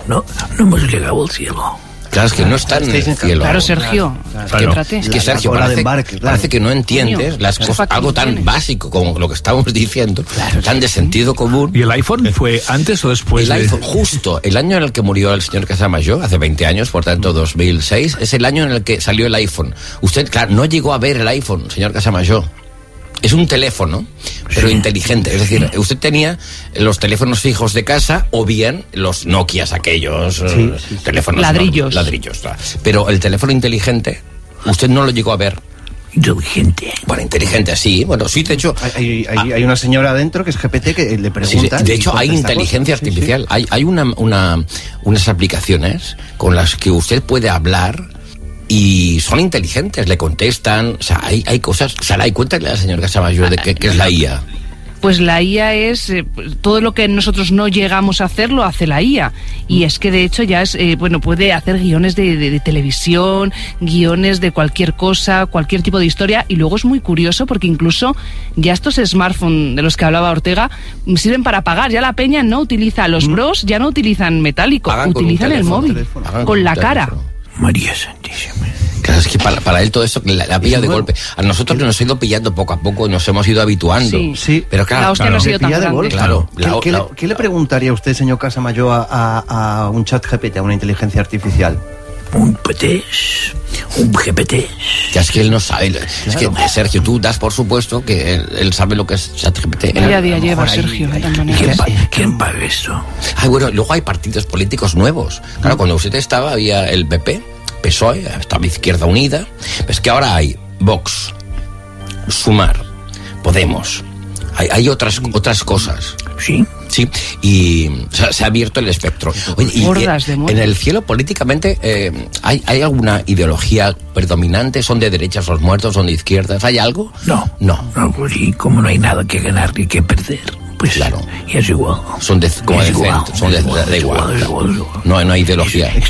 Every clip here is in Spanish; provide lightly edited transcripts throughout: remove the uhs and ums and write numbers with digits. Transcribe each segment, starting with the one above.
no hemos llegado al cielo. Claro, es que no está en el cielo. Claro, Sergio, Es que Sergio, parece que no entiendes las cosas, algo tan básico como lo que estábamos diciendo, tan de sentido común. ¿Y el iPhone fue antes o después? El iPhone, justo el año en el que murió el señor Casamayor, hace 20 años, por tanto 2006, es el año en el que salió el iPhone. Usted, claro, no llegó a ver el iPhone, señor Casamayor. Es un teléfono, pero inteligente. Es decir, usted tenía los teléfonos fijos de casa o bien los Nokias aquellos, teléfonos... Ladrillos. Ladrillos. Pero el teléfono inteligente, usted no lo llegó a ver. Inteligente. Bueno, inteligente, sí. Bueno, sí, de hecho... Hay una señora adentro que es GPT que le pregunta... Sí. De hecho, hay inteligencia artificial. Sí. Hay unas aplicaciones con las que usted puede hablar... Y son inteligentes, le contestan, o sea, hay cosas... Saray, cuéntale al señor Casamayor de qué es la IA. Pues la IA es todo lo que nosotros no llegamos a hacer, lo hace la IA. Y es que de hecho ya es, puede hacer guiones de televisión, guiones de cualquier cosa, cualquier tipo de historia. Y luego es muy curioso porque incluso ya estos smartphones de los que hablaba Ortega sirven para pagar. Ya la peña no utiliza, los bros ya no utilizan metálico, utilizan el móvil, con la cara. María Santísima. Claro, es que para él todo eso la pilla de golpe. A nosotros nos ha ido pillando poco a poco, nos hemos ido habituando. Sí. Pero claro, la hostia no ha sido tan grande. Claro. ¿Qué le preguntaría usted, señor Casamayor, a un chat GPT, a una inteligencia artificial? Un GPT. Ya es que él no sabe. Claro. Es que, Sergio, tú das por supuesto que él sabe lo que es ChatGPT. Día a día lleva, Sergio, de tal manera. ¿Quién paga esto? Bueno, luego hay partidos políticos nuevos. Claro, cuando usted estaba, había el PP, PSOE, estaba Izquierda Unida. Es que ahora hay Vox, Sumar, Podemos. Hay otras cosas. Sí, y se ha abierto el espectro. Oye, y en el cielo políticamente ¿hay alguna ideología predominante? ¿Son de derechas los muertos? ¿Son de izquierdas? ¿Hay algo? No, pues sí, como no hay nada que ganar ni que perder, pues claro, y es igual. Son de igual. No hay ideología. Es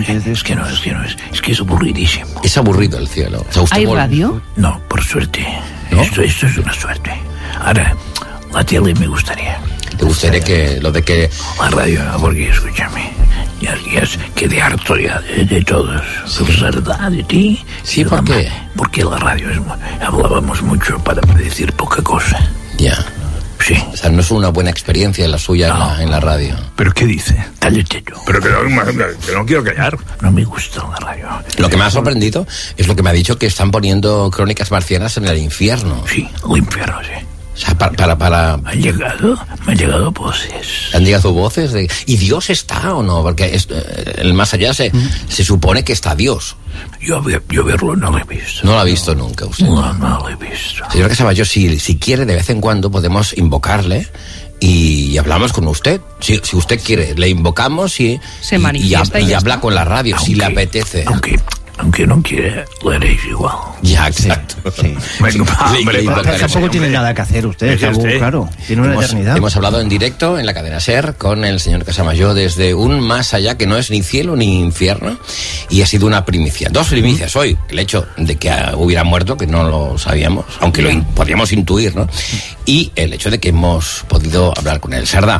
que es aburridísimo. Es aburrido el cielo. O sea, ¿hay radio? No, por suerte. ¿No? Esto es una suerte. Ahora, la tele me gustaría. ¿Te gustaría que lo de que...? La radio no, porque escúchame, ya quedé harto ya de todos. De verdad, de ti. Sí, ¿por qué? Porque la radio hablábamos mucho para decir poca cosa. Ya. Sí. O sea, no es una buena experiencia la suya en la radio. ¿Pero qué dice? Cállate tú. Pero que no quiero callar. No me gusta la radio. Lo que me ha sorprendido es lo que me ha dicho, que están poniendo Crónicas Marcianas en el infierno. Sí, el infierno, sí. O sea, para... Me han llegado voces. ¿Han llegado voces? ¿Y Dios está o no? Porque el más allá se supone que está Dios. Yo verlo no lo he visto. ¿No lo ha visto nunca usted? No lo he visto. Señor Casamayor, si quiere, de vez en cuando podemos invocarle y hablamos con usted. Si usted quiere, le invocamos y habla con la radio, si le apetece. Aunque no quiera, lo haréis igual. Ya, exacto. Sí. Tampoco tiene nada que hacer usted, claro. Tiene una eternidad. Hemos hablado en directo en la cadena SER con el señor Casamayor desde un más allá que no es ni cielo ni infierno, y ha sido una primicia. 2 primicias hoy. El hecho de que hubiera muerto, que no lo sabíamos, aunque lo podríamos intuir, ¿no? Y el hecho de que hemos podido hablar con él. Sardá,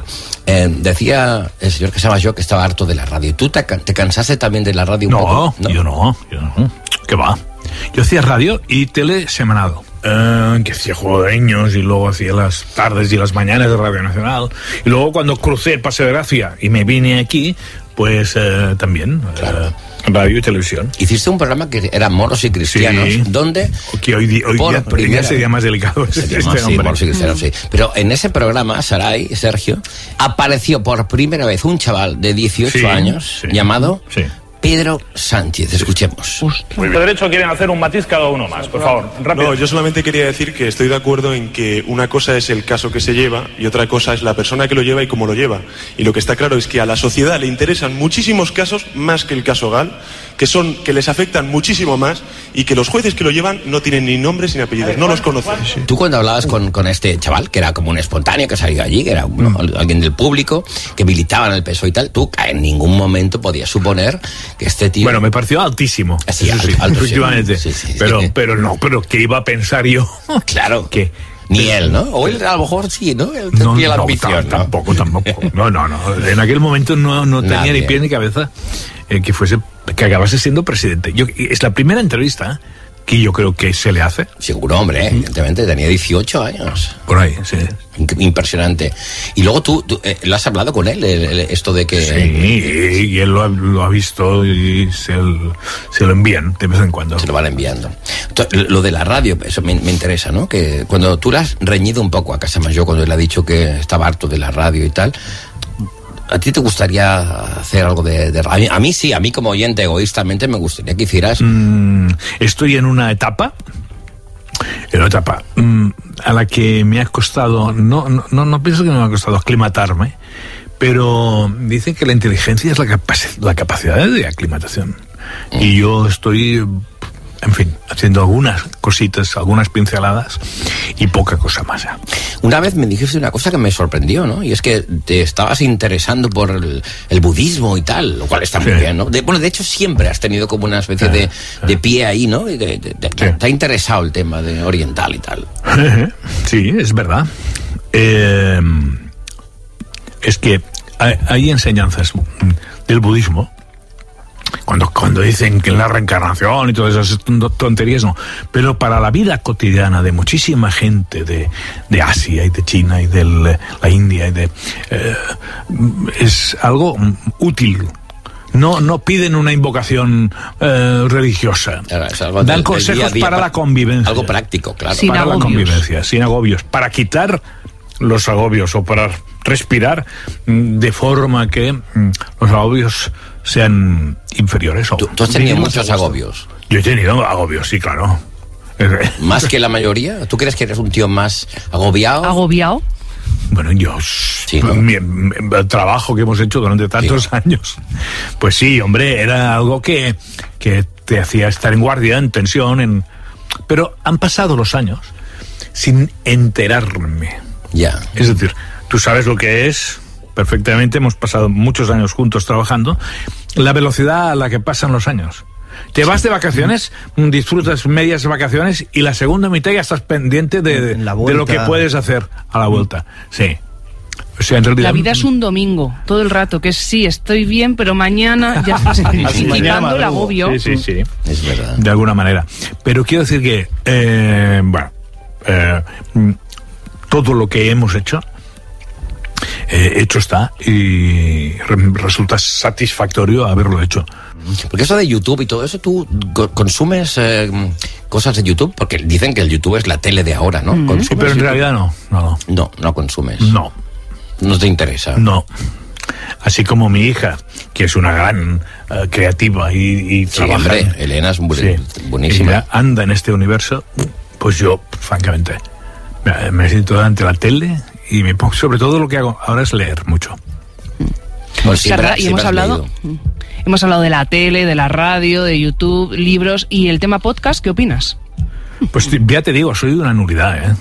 decía el señor Casamayor que estaba harto de la radio. ¿Tú te cansaste también de la radio un poco? No, yo no. ¿Qué va? Yo hacía radio y tele semanal. Que hacía Juego de Niños y luego hacía las tardes y las mañanas de Radio Nacional. Y luego cuando crucé el Paseo de Gracia y me vine aquí, pues también... Claro. Radio y televisión. Hiciste un programa que era Moros y Cristianos, donde que hoy día sería más delicado Moros y Cristianos, sí. Pero en ese programa, Saray, Sergio, apareció por primera vez un chaval de 18 años llamado Pedro Sánchez. Escuchemos. Muy bien. De derecho quieren hacer un matiz cada uno más, por favor, rápido. No, yo solamente quería decir que estoy de acuerdo en que una cosa es el caso que se lleva y otra cosa es la persona que lo lleva y cómo lo lleva. Y lo que está claro es que a la sociedad le interesan muchísimos casos más que el caso Gal, que les afectan muchísimo más y que los jueces que lo llevan no tienen ni nombres ni apellidos, no los conocen. Tú cuando hablabas con este chaval, que era como un espontáneo que salió allí, que era alguien del público, que militaba en el PSOE y tal, tú en ningún momento podías suponer que este tío... Bueno, me pareció altísimo. Sí, alto, efectivamente. Sí. Pero ¿qué iba a pensar yo? Claro. Que Ni él, ¿no? O él a lo mejor sí, ¿no? Él tenía la ambición, ¿no? Tampoco. No. En aquel momento no tenía ni pie ni cabeza que acabase siendo presidente. Es la primera entrevista que yo creo que se le hace. Seguro, hombre, evidentemente, tenía 18 años. Por ahí, sí. Impresionante. Y luego tú ¿lo has hablado con él, esto de que...? Sí, y él lo ha visto y se lo envían de vez en cuando. Se lo van enviando. Lo de la radio, eso me interesa, ¿no? Que cuando tú le has reñido un poco a Casamayor, cuando él ha dicho que estaba harto de la radio y tal... ¿A ti te gustaría hacer algo de radio? A mí sí, a mí como oyente egoístamente me gustaría que hicieras... Estoy en una etapa a la que me ha costado, no pienso que me ha costado aclimatarme, pero dicen que la inteligencia es la capacidad de aclimatación. Y yo estoy, en fin, haciendo algunas cositas, algunas pinceladas y poca cosa más. Una vez me dijiste una cosa que me sorprendió, ¿no? Y es que te estabas interesando por el budismo y tal, lo cual está muy bien, ¿no? De hecho, siempre has tenido como una especie de pie ahí, ¿no? Te ha interesado el tema de oriental y tal. Sí, es verdad. Es que hay enseñanzas del budismo. Cuando dicen que la reencarnación y todas esas tonterías, no. Pero para la vida cotidiana de muchísima gente de Asia y de China y de la India es algo útil. No piden una invocación religiosa. Claro, dan consejos para la convivencia. Algo práctico, claro. Sin para agobios. La convivencia, sin agobios. Para quitar los agobios o para respirar de forma que los agobios sean inferiores. ¿Tú has tenido muchos agobios? Yo he tenido agobios, sí, claro. ¿Más que la mayoría? ¿Tú crees que eres un tío más agobiado? ¿Agobiado? Bueno, Sí, ¿no? el trabajo que hemos hecho durante tantos años, pues sí, hombre, era algo que te hacía estar en guardia, en tensión, pero han pasado los años sin enterarme. Ya. Es decir, tú sabes lo que es perfectamente, hemos pasado muchos años juntos trabajando, la velocidad a la que pasan los años. Te vas de vacaciones, disfrutas medias vacaciones y la segunda mitad ya estás pendiente de lo que puedes hacer a la vuelta. Sí. O sea, en realidad, la vida es un domingo, todo el rato, que sí, estoy bien, pero mañana ya estás quitando el agobio. Sí. Es verdad. De alguna manera. Pero quiero decir que, todo lo que hemos hecho está y resulta satisfactorio haberlo hecho. Porque eso de YouTube y todo eso, ¿tú consumes cosas de YouTube? Porque dicen que el YouTube es la tele de ahora, ¿no? Sí, pero en realidad no. No consumes. No. No te interesa. No. Así como mi hija, que es una gran creativa y sí, trabaja. Hombre, Elena es buenísima. Ella anda en este universo, pues yo, francamente, me siento delante de la tele y me pongo, sobre todo lo que hago ahora es leer mucho. Pues siempre y hemos hablado de la tele, de la radio, de YouTube, libros y el tema podcast. ¿Qué opinas? Pues ya te digo, soy una nulidad, ¿eh?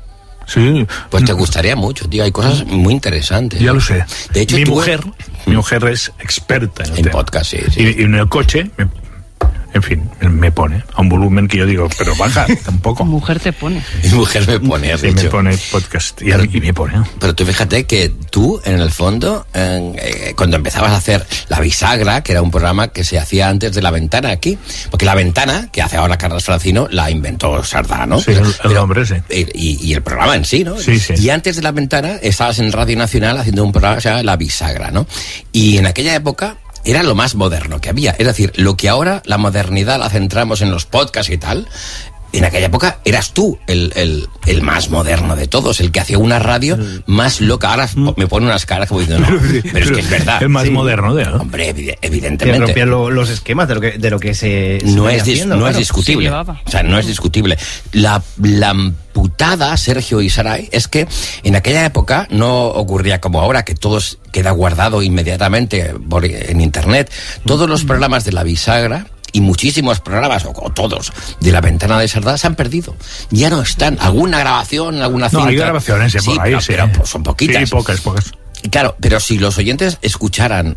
Pues te gustaría mucho, tío. Hay cosas muy interesantes. Ya lo sé. De hecho, mi mujer es experta en el tema. Podcast, sí. Y en el coche, en fin, me pone a un volumen que yo digo, pero baja tampoco. Mujer te pone. Mi mujer me pone, sí, me pone podcast y me pone. Pero tú fíjate que tú, en el fondo, cuando empezabas a hacer La Bisagra, que era un programa que se hacía antes de La Ventana aquí, porque La Ventana, que hace ahora Carlos Francino, la inventó Sardá, ¿no? Sí, el hombre, sí. Y el programa en sí, ¿no? Sí. Y antes de La Ventana estabas en Radio Nacional haciendo un programa que se llama La Bisagra, ¿no? Y en aquella época era lo más moderno que había. Es decir, lo que ahora la modernidad la centramos en los podcasts y tal, en aquella época eras tú el más moderno de todos, el que hacía una radio más loca. Ahora me pone unas caras como diciendo, no, pero es que es verdad. El más moderno de, ¿no? Hombre, evidentemente. Que rompía los esquemas de lo que se no es haciendo, discutible. O sea, no es discutible. La putada, Sergio y Saray, es que en aquella época no ocurría como ahora, que todo queda guardado inmediatamente en internet. Todos los programas de La Bisagra y muchísimos programas, o todos, de La Ventana de Sardá se han perdido. Ya no están. Alguna grabación, alguna cinta. No, hay grabaciones por ahí, pero son poquitas. Sí, pocas. Y claro, pero si los oyentes escucharan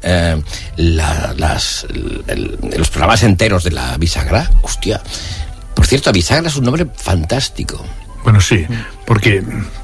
los programas enteros de La Bisagra, hostia. Por cierto, Bisagra es un nombre fantástico. Bueno, sí, porque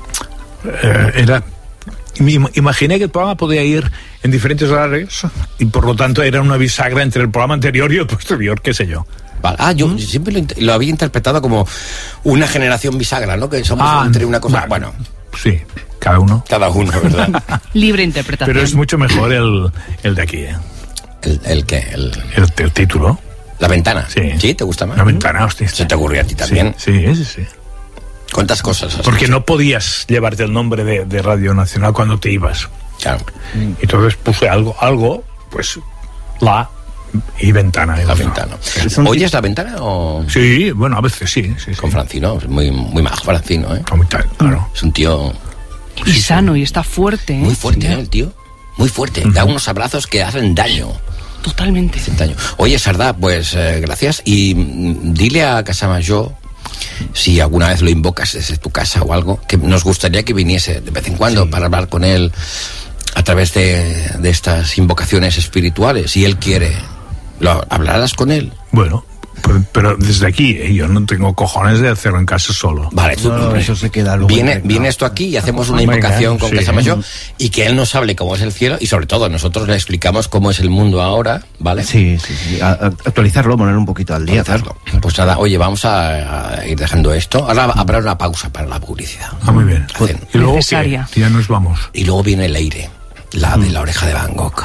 imaginé que el programa podía ir en diferentes horarios y por lo tanto era una bisagra entre el programa anterior y el posterior, qué sé yo. Vale. Yo siempre lo había interpretado como una generación bisagra, ¿no? Que somos entre una cosa... Bueno, sí, cada uno, ¿verdad? Libre interpretación. Pero es mucho mejor el de aquí, ¿eh? ¿El qué? El título. La ventana. Sí. ¿Sí? ¿Te gusta más? La ventana, hostia. ¿Se te ocurrió a ti también? Sí. ¿Cuántas cosas has Porque hecho? no podías llevarte el nombre de Radio Nacional cuando te ibas. Claro. Entonces puse algo, pues la y ventana. La ventana. ¿Oyes la ventana o...? Sí, bueno, a veces sí. Con Francino, es muy majo Francino, ¿eh? Claro. Es un tío... Y sano, y está fuerte, ¿eh? Muy fuerte, ¿eh? El tío. Muy fuerte. Da unos abrazos que hacen daño. Totalmente. Hacen daño. Oye, Sardá, pues gracias. Y dile a Casamayor, si alguna vez lo invocas desde tu casa o algo, que nos gustaría que viniese de vez en cuando para hablar con él a través de estas invocaciones espirituales. Si él quiere, ¿hablarás con él? Bueno, pero desde aquí, yo no tengo cojones de hacerlo en casa solo. Vale, eso se queda luego. Viene esto aquí y hacemos una invocación con Casamayor y que él nos hable cómo es el cielo y sobre todo nosotros le explicamos cómo es el mundo ahora, ¿vale? Sí. Actualizarlo, poner un poquito al día. Claro. Pues nada, oye, vamos a ir dejando esto. Ahora habrá una pausa para la publicidad. Muy bien. Y luego necesaria. ¿qué? Ya nos vamos. Y luego viene el aire, la de la oreja de Van Gogh.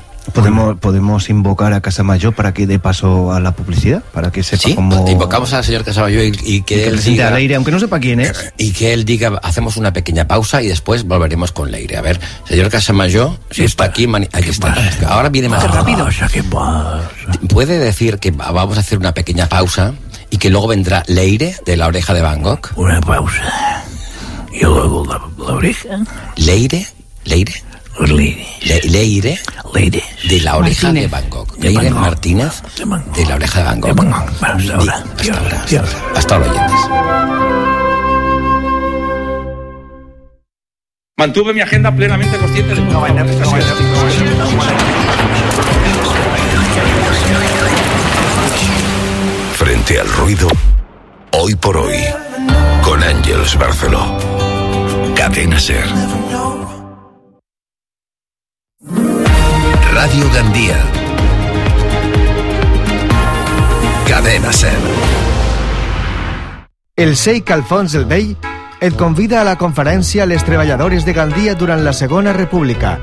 ¿Podemos invocar a Casamayor para que dé paso a la publicidad? Para que sepa cómo... invocamos al señor Casamayor y que él diga... al aire, aunque no sepa quién es. Y que él diga, hacemos una pequeña pausa y después volveremos con Leire. A ver, señor Casamayor, si está aquí... Aquí está. Ahora viene más rápido. ¿Qué pasa? ¿Puede decir que vamos a hacer una pequeña pausa y que luego vendrá Leire de la oreja de Van Gogh? Una pausa. Y luego la oreja. Leire. Leire de la oreja Martínez. de Van Gogh. Leire Martínez de la oreja de Van Gogh. Hasta ahora, oyentes. Mantuve mi agenda plenamente consciente de... Frente al ruido, hoy por hoy, con Ángeles Barceló. Cadena SER. Radio Gandía. Cadena SER. El Sheikh Alfons el Vell et convida a la conferència Les treballadores de Gandia durant la Segona República,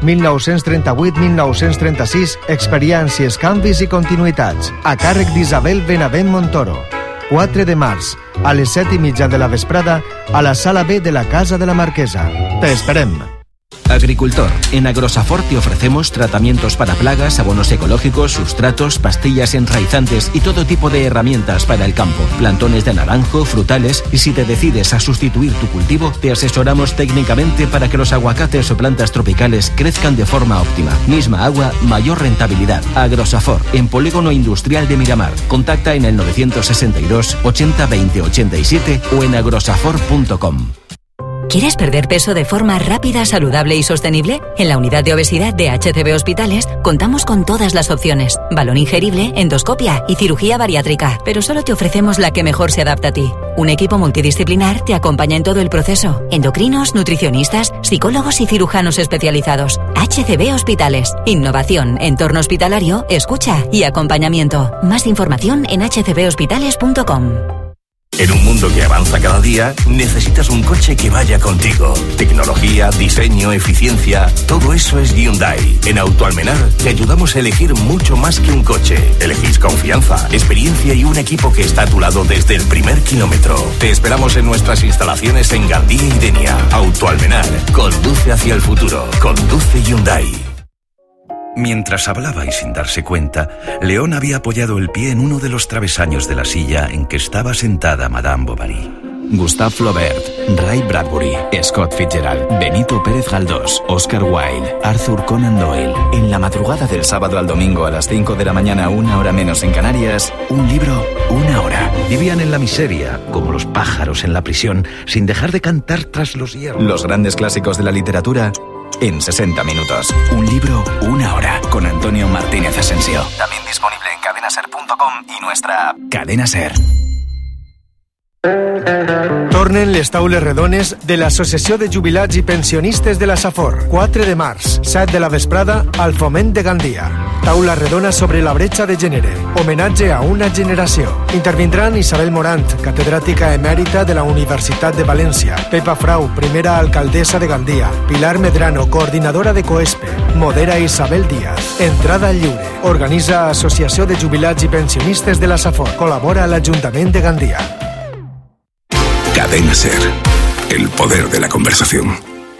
1938-1936, experiències, canvis i continuïtats, a càrrec d'Isabel Benavent Montoro. 4 de març, a les 7:30 de la vesprada, a la Sala B de la Casa de la Marquesa. Te esperem. Agricultor. En Agrosafor te ofrecemos tratamientos para plagas, abonos ecológicos, sustratos, pastillas enraizantes y todo tipo de herramientas para el campo. Plantones de naranjo, frutales y si te decides a sustituir tu cultivo, te asesoramos técnicamente para que los aguacates o plantas tropicales crezcan de forma óptima. Misma agua, mayor rentabilidad. Agrosafor, en Polígono Industrial de Miramar. Contacta en el 962 80 20 87 o en agrosafor.com. ¿Quieres perder peso de forma rápida, saludable y sostenible? En la unidad de obesidad de HCB Hospitales contamos con todas las opciones. Balón ingerible, endoscopia y cirugía bariátrica. Pero solo te ofrecemos la que mejor se adapta a ti. Un equipo multidisciplinar te acompaña en todo el proceso. Endocrinos, nutricionistas, psicólogos y cirujanos especializados. HCB Hospitales. Innovación, entorno hospitalario, escucha y acompañamiento. Más información en hcbhospitales.com. En un mundo que avanza cada día, necesitas un coche que vaya contigo. Tecnología, diseño, eficiencia, todo eso es Hyundai. En Autoalmenar te ayudamos a elegir mucho más que un coche. Elegís confianza, experiencia y un equipo que está a tu lado desde el primer kilómetro. Te esperamos en nuestras instalaciones en Gandía y Denia. Autoalmenar, conduce hacia el futuro. Conduce Hyundai. Mientras hablaba y sin darse cuenta, León había apoyado el pie en uno de los travesaños de la silla en que estaba sentada Madame Bovary. Gustave Flaubert, Ray Bradbury, Scott Fitzgerald, Benito Pérez Galdós, Oscar Wilde, Arthur Conan Doyle. En la madrugada del sábado al domingo a las 5 de la mañana, 1 hora menos en Canarias, un libro, 1 hora. Vivían en la miseria, como los pájaros en la prisión, sin dejar de cantar tras los hierros. Los grandes clásicos de la literatura en 60 minutos. Un libro, 1 hora. Con Antonio Martínez Asensio. También disponible en cadenaser.com y nuestra app. Cadena Ser. Tornen les taules redones de l'Associació de Jubilats i Pensionistes de la Safor. 4 de març, 7 de la vesprada, al Foment de Gandia. Taula redona sobre la bretxa de gènere. Homenatge a una generació. Intervindran Isabel Morant, catedràtica emèrita de la Universitat de València, Pepa Frau, primera alcaldessa de Gandia, Pilar Medrano, coordinadora de COESPE, modera Isabel Díaz. Entrada lliure. Organitza Associació de Jubilats i Pensionistes de la Safor. Col·labora l'Ajuntament de Gandia. Cadena SER, el poder de la conversación.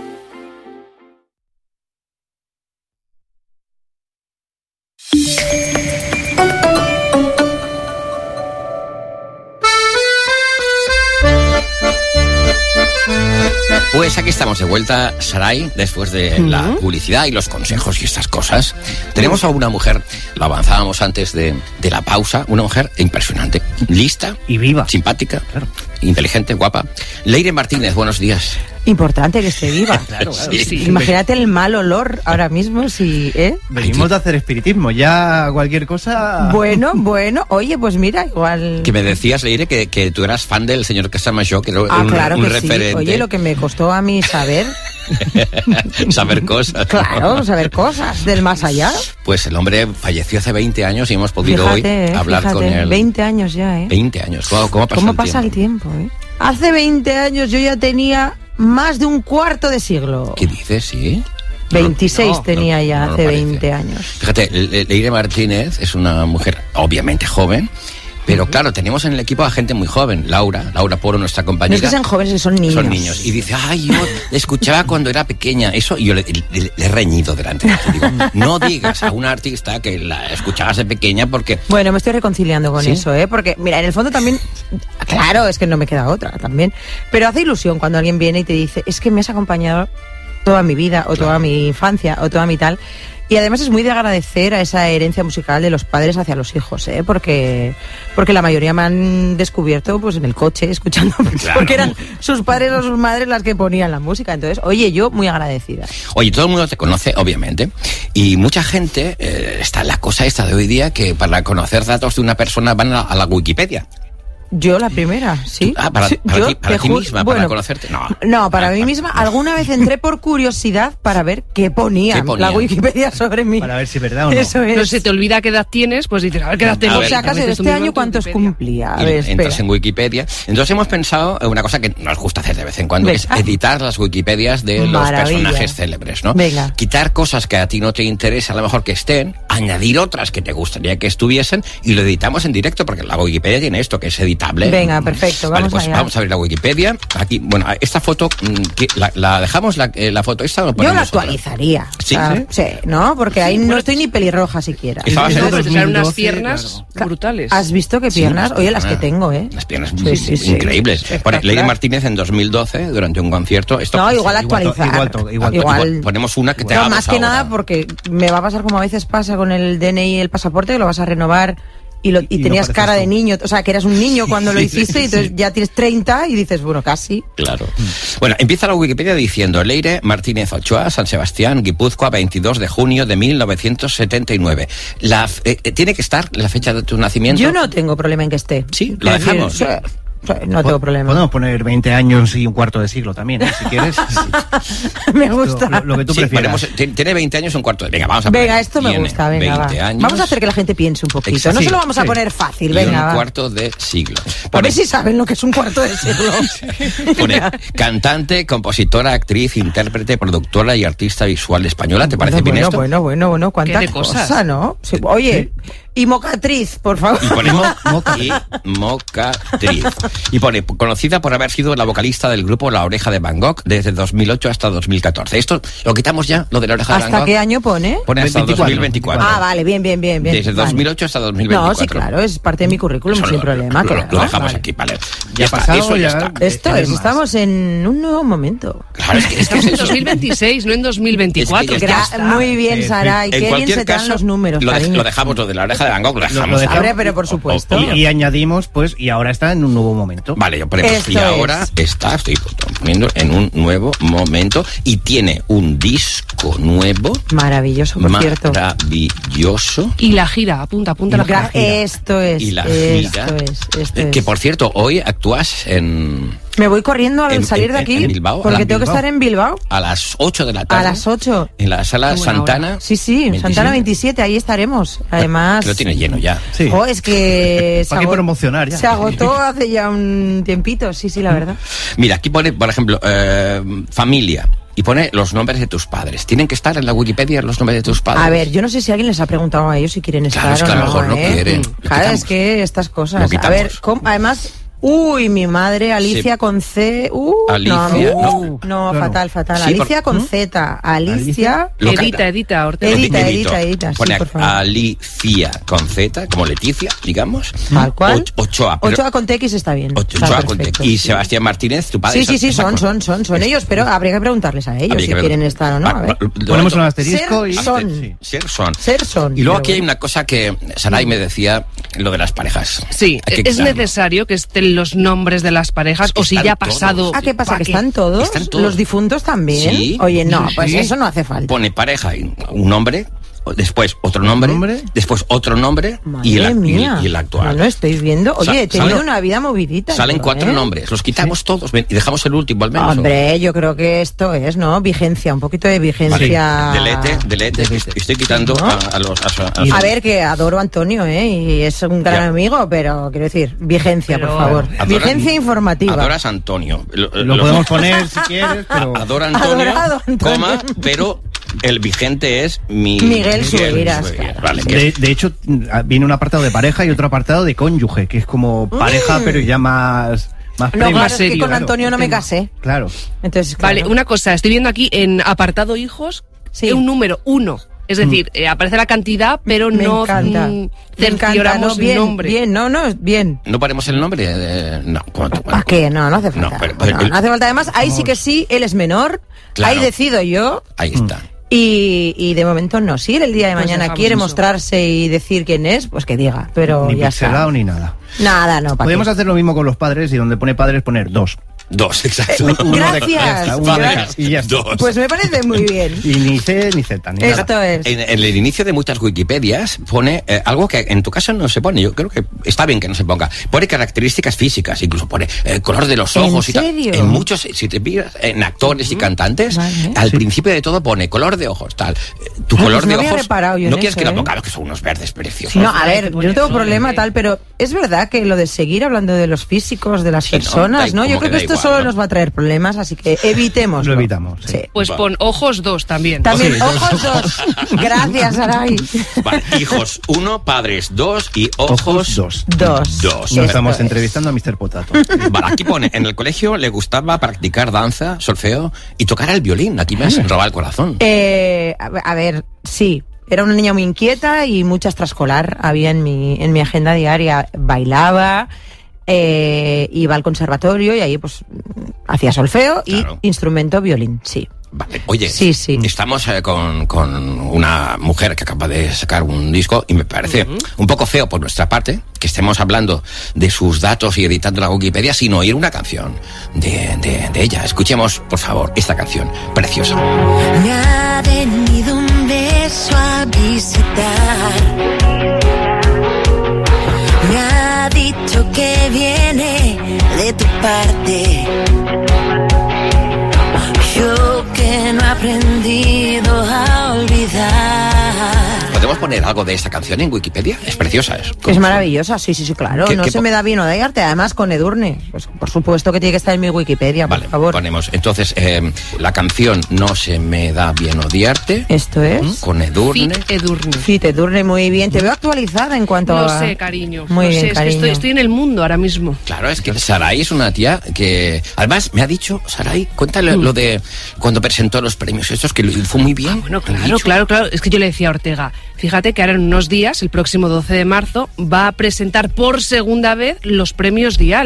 Pues aquí estamos de vuelta, Saray, después de la publicidad y los consejos y estas cosas. Tenemos a una mujer, lo avanzábamos antes de la pausa, una mujer impresionante, lista y viva, simpática, claro, inteligente, guapa. Leire Martínez, buenos días. Importante que esté viva. Claro. Sí. Imagínate el mal olor ahora mismo si... Venimos de hacer espiritismo, ya cualquier cosa... Bueno, oye, pues mira, igual... Que me decías, Leire, que tú eras fan del señor Casamayor, que era claro un que referente. Sí. Oye, lo que me costó a mí saber... saber cosas. Claro, saber cosas del más allá. Pues el hombre falleció hace 20 años y hemos podido hoy hablar con él. 20 años ya, 20 años. ¿Cómo pasa el tiempo? Hace 20 años yo ya tenía más de un cuarto de siglo. ¿Qué dices? ¿Sí? 26 tenía ya hace 20 años. Fíjate, Leire Martínez es una mujer obviamente joven, pero claro, tenemos en el equipo a gente muy joven. Laura Poro, nuestra compañera. No es que sean jóvenes, son niños. Son niños. Y dice, yo escuchaba cuando era pequeña. Eso, y yo le he reñido delante de ti. Digo, no digas a una artista que la escuchabas de pequeña porque... Bueno, me estoy reconciliando con eso, porque, mira, en el fondo también... Claro, es que no me queda otra también. Pero hace ilusión cuando alguien viene y te dice, es que me has acompañado toda mi vida, o toda mi infancia, o toda mi tal... Y además es muy de agradecer a esa herencia musical de los padres hacia los hijos, porque la mayoría me han descubierto pues en el coche, escuchando, porque eran sus padres o sus madres las que ponían la música. Entonces, oye, yo muy agradecida. Oye, todo el mundo te conoce, obviamente, y mucha gente, está en la cosa esta de hoy día, que para conocer datos de una persona van a la Wikipedia. Yo la primera, sí. Para ti misma, para conocerte. No, para mí misma. Alguna vez entré por curiosidad para ver qué ponía la Wikipedia sobre mí. Para ver si es verdad o no. Eso es. Pero si te olvida qué edad tienes, pues dices, a ver qué edad tengo. O sea, casi este año cuántos cumplía. A ver, entras en Wikipedia. Entonces hemos pensado en una cosa que nos gusta hacer de vez en cuando, es editar las Wikipedias de los personajes célebres, ¿no? Venga. Quitar cosas que a ti no te interesa, a lo mejor que estén, añadir otras que te gustaría que estuviesen y lo editamos en directo, porque la Wikipedia tiene esto, que es editable. Venga, perfecto, vamos allá. Vamos a abrir la Wikipedia. Aquí, bueno, esta foto, ¿la dejamos la foto esta? ¿O yo la actualizaría. ¿Sí? Sí, ¿no? Porque ahí no estoy ni pelirroja siquiera. Eran unas piernas brutales. ¿Has visto qué piernas? Oye, las que tengo, Las piernas increíbles. Leire Martínez en 2012, durante un concierto. Igual actualizar. Igual. Ponemos una que te hagamos más que nada porque me va a pasar como a veces pasa con el DNI y el pasaporte, que lo vas a renovar y tenías no cara de niño, o sea, que eras un niño cuando lo hiciste, y entonces ya tienes 30 y dices, bueno, casi. Claro. Bueno, empieza la Wikipedia diciendo: Leire Martínez Ochoa, San Sebastián, Guipúzcoa, 22 de junio de 1979. ¿Tiene que estar la fecha de tu nacimiento? Yo no tengo problema en que esté. Sí, lo dejamos. No tengo problema. Podemos poner 20 años y un cuarto de siglo también, si quieres. Me gusta. Lo que tú prefieras. Tiene 20 años y un cuarto de... Venga, vamos a poner. Venga, esto me gusta, venga, 20 años. Vamos a hacer que la gente piense un poquito. Exacto. No se lo vamos a poner fácil, venga, un cuarto de siglo. A ver si saben lo que es un cuarto de siglo. Pone cantante, compositora, actriz, intérprete, productora y artista visual española. ¿Te parece bien esto? Bueno, cuánta cosa, ¿no? Sí, oye... Y mocatriz, por favor. Y ponemos mocatriz. Y pone, conocida por haber sido la vocalista del grupo La Oreja de Van Gogh desde 2008 hasta 2014. Esto lo quitamos ya, lo de La Oreja de Van Gogh. ¿Hasta qué año pone? Pone hasta 2024. Ah, vale, bien. Desde 2008 hasta 2024. No, sí, claro, es parte de mi currículum, sin problema. Lo dejamos aquí, vale. Ya está, eso ya está. Esto es, estamos en un nuevo momento. Claro, es que estamos en 2026, no en 2024. Muy bien, Saray, qué bien se te dan los números, lo dejamos, lo de La Oreja de Van Gogh, lo dejamos. Pero por supuesto. Y añadimos, pues, y ahora está en un nuevo momento. Vale, yo ponemos, y ahora está, estoy poniendo en un nuevo momento y tiene un disco nuevo. Maravilloso, por cierto. Maravilloso. Y la gira, apunta la gira. Esto es. Y la gira. Esto es. Que por cierto, hoy actúas en... Me voy corriendo al salir de aquí. En Bilbao. Porque tengo que estar en Bilbao. A las 8 de la tarde. A las 8. En la sala Santana. Hora. Sí, 27. Santana 27, ahí estaremos. Además... Lo tiene lleno ya. Sí. Oh, es que... ¿Para qué promocionar ya? Se agotó hace ya un tiempito, sí, la verdad. Mira, aquí pone, por ejemplo, familia. Y pone los nombres de tus padres. ¿Tienen que estar en la Wikipedia los nombres de tus padres? A ver, yo no sé si alguien les ha preguntado a ellos si quieren estar claro, es que o a lo mejor no quieren. Claro, es que estas cosas... A ver, además... Uy, mi madre, Alicia con C. Alicia, no, fatal. Sí, Alicia con Z. Alicia. Edita, Ortega. Edita. Pone sí, por favor. Alicia con Z, como Leticia, digamos. Tal cual. Ochoa. Ochoa con TX está bien. Ochoa con TX. Y Sebastián Martínez, tu padre. Sí, son ellos, pero habría que preguntarles a ellos si quieren estar o no. A ver. Ponemos un asterisco y... Ser son. Y luego aquí hay una cosa que Saray me decía, lo de las parejas. Sí, es necesario que estén los nombres de las parejas, o si ya ha pasado... ¿Qué pasa? ¿Que están todos? ¿Los difuntos también? Sí. Oye, no, pues eso no hace falta. Pone pareja y un nombre, después otro nombre, después otro nombre y el actual. No estoy viendo. Oye, he tenido una vida movidita. Salen 4 nombres, los quitamos todos y dejamos el último al menos. Hombre, yo creo que esto es, ¿no? Vigencia, un poquito de vigencia. Delete, estoy quitando a los... A ver, que adoro a Antonio, y es un gran amigo, pero quiero decir, vigencia, por favor. Vigencia informativa. Adoras a Antonio. Lo podemos poner si quieres, pero... Adora Antonio, coma, pero... El vigente es Miguel Sueiras. Claro. Vale, de hecho, viene un apartado de pareja y otro apartado de cónyuge, que es como pareja, pero ya más no, claro, es que con Antonio no me casé. Claro. Entonces, Vale, una cosa, estoy viendo aquí en apartado hijos, un número 1. Es decir, aparece la cantidad, pero no cercioramos el nombre. Bien. ¿No ponemos el nombre? No. ¿Para qué? No hace falta. No hace falta. Además, ahí sí, él es menor. Claro. Ahí decido yo. Ahí está. Y de momento no. Si él el día de mañana quiere mostrarse y decir quién es, pues que diga. Pero ni ya pixelado ni nada. Nada, no. Podemos hacer lo mismo con los padres y donde pone padres poner 2. 2, exacto. Gracias. Y ya está. Pues me parece muy bien. Y ni C ni Z. Ni Esto nada. es. En el inicio de muchas Wikipedias pone algo que en tu caso no se pone. Yo creo que está bien que no se ponga. Pone características físicas, incluso pone color de los ojos. ¿En serio? En muchos, si te miras en actores y cantantes, al principio de todo pone color de ojos, tal. Tu color de ojos. No quieres que lo pongamos, que son unos verdes preciosos. No, a ver, yo no tengo problema tal, pero es verdad que lo de seguir hablando de los físicos de las personas, ¿no? Yo creo que esto solo nos va a traer problemas, así que evitemos. Lo evitamos. Sí. Pues pon ojos 2 también. También, ojos 2. Gracias, Saray. Vale, hijos 1, padres 2 y ojos 2. Nos estamos entrevistando a Mr. Potato. Vale, aquí pone, en el colegio le gustaba practicar danza, solfeo y tocar el violín. Aquí me has robado el corazón. A ver, sí. Era una niña muy inquieta y mucha extraescolar había en mi agenda diaria. Bailaba, iba al conservatorio y ahí pues hacía solfeo y instrumento violín, sí. Vale. Oye, sí. Estamos con una mujer que acaba de sacar un disco y me parece un poco feo por nuestra parte que estemos hablando de sus datos y editando la Wikipedia sin oír una canción de ella. Escuchemos, por favor, esta canción preciosa. Me ha venido un beso a visitar. Me ha dicho que viene de tu parte. Yo que no he aprendido a olvidar. ¿Podemos poner algo de esta canción en Wikipedia? Es preciosa, es maravillosa, sí, claro. No se me da bien odiarte, además con Edurne. Pues por supuesto que tiene que estar en mi Wikipedia, por favor. Ponemos, entonces, la canción No se me da bien odiarte. Esto es. Con Edurne. Fit Edurne, muy bien. Te veo actualizada en cuanto a... Lo sé, cariño. Muy bien, es cariño. que estoy en el mundo ahora mismo. Claro, es que Saray es una tía que... Además, me ha dicho, Saray, cuéntale lo de cuando presentó los premios estos, que lo hizo muy bien. Bueno, claro. Es que yo le decía a Ortega, fíjate que ahora en unos días, el próximo 12 de marzo, va a presentar por segunda vez los premios Dial.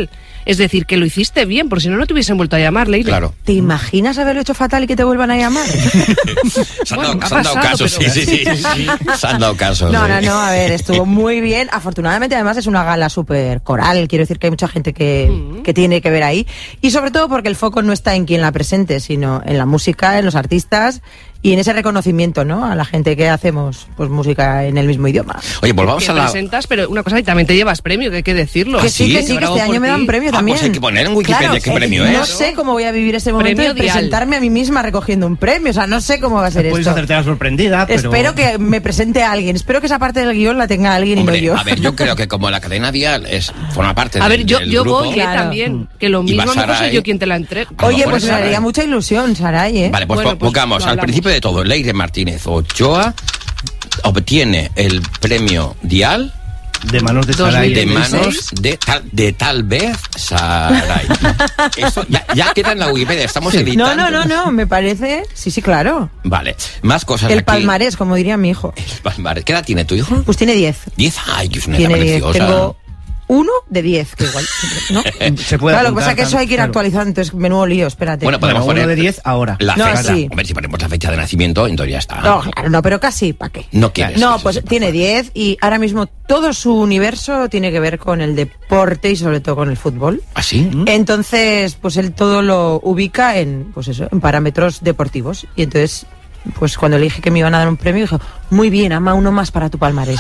Es decir, que lo hiciste bien, por si no te hubiesen vuelto a llamar, Leire. Claro. ¿Te imaginas haberlo hecho fatal y que te vuelvan a llamar? Se han dado casos, pero... sí. Se han dado casos. No, a ver, estuvo muy bien. Afortunadamente, además, es una gala súper coral. Quiero decir que hay mucha gente que tiene que ver ahí. Y sobre todo porque el foco no está en quien la presente, sino en la música, en los artistas y en ese reconocimiento, ¿no? A la gente que hacemos pues música en el mismo idioma. Oye, volvamos que a la... presentas, pero una cosa, y también te llevas premio, que hay que decirlo. Que sí, que este año me dan premio también. Pues hay que poner en Wikipedia claro, qué premio es. No sé cómo voy a vivir ese momento Premio de presentarme a mí misma recogiendo un premio. O sea, no sé cómo va a ser Puedes esto. hacerte la sorprendida, pero... Espero que me presente a alguien. Espero que esa parte del guión la tenga alguien Hombre, y no yo. a ver, yo creo que como la cadena Dial forma parte a ver, del yo grupo... voy también, que lo mismo a lo mejor soy yo quien te la entrego. Oye, pues me haría mucha ilusión, Saray, ¿eh? Vale, pues Bueno, pues pongamos, lo al hablamos. principio de todo, Leire Martínez Ochoa obtiene el premio Dial de manos de Saray. De manos de tal vez Saray. Eso ya queda en la Wikipedia, estamos editando. No, me parece... Sí, claro. Vale, más cosas El aquí. palmarés, como diría mi hijo. El palmarés. ¿Qué edad tiene tu hijo? Pues tiene 10. 10, ay, que es una edad Tiene 10. preciosa. Tengo 1 de 10, que igual, ¿no? Se puede Claro, lo que pasa apuntar es que eso hay que ir claro. actualizando, entonces menudo lío, espérate. Bueno, podemos Uno poner de 10 ahora. la No, fecha. sí. Hombre, si ponemos la fecha de nacimiento, entonces ya está. No, claro, no, pero casi, ¿para qué? No quieres. No, que pues se sepa. tiene 10 y ahora mismo todo su universo tiene que ver con el deporte y sobre todo con el fútbol. ¿Ah, sí? Entonces, pues él todo lo ubica en, pues eso, en parámetros deportivos. Y entonces, pues cuando le dije que me iban a dar un premio, dijo, muy bien, ama, uno más para tu palmarés.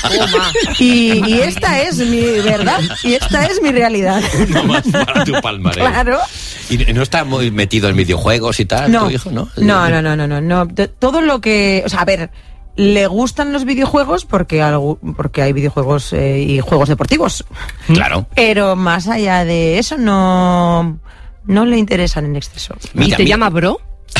y esta es mi verdad, y esta es mi realidad. Uno más para tu palmarés. Claro. ¿Y no está muy metido en videojuegos y tal, tu hijo, no? No. Todo lo que... O sea, a ver, le gustan los videojuegos porque hay videojuegos y juegos deportivos. Claro. Pero más allá de eso, no le interesan en exceso. ¿Y te llama bro?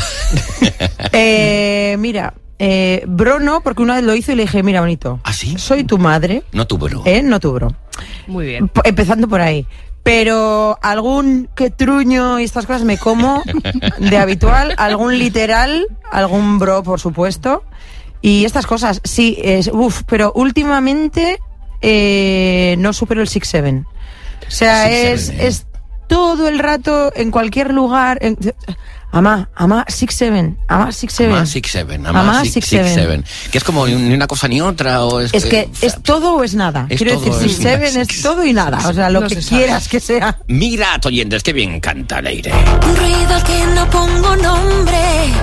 Mira, bro no, porque una vez lo hizo y le dije, mira, bonito. ¿Ah, sí? Soy tu madre. No tu bro. No tu bro. Muy bien. Empezando por ahí. Pero algún que truño y estas cosas me como de habitual, algún literal, algún bro, por supuesto. Y estas cosas, sí, pero últimamente no supero el 6-7. O sea, es todo el rato, en cualquier lugar... Ama 6-7. Ama 6-7. Que es como ni una cosa ni otra. O es que es todo o es nada. Quiero decir, 6-7 es todo y nada. O sea, lo que quieras que sea. Mirad, oyentes, que bien canta Leire. Un ruido al que no pongo nombre.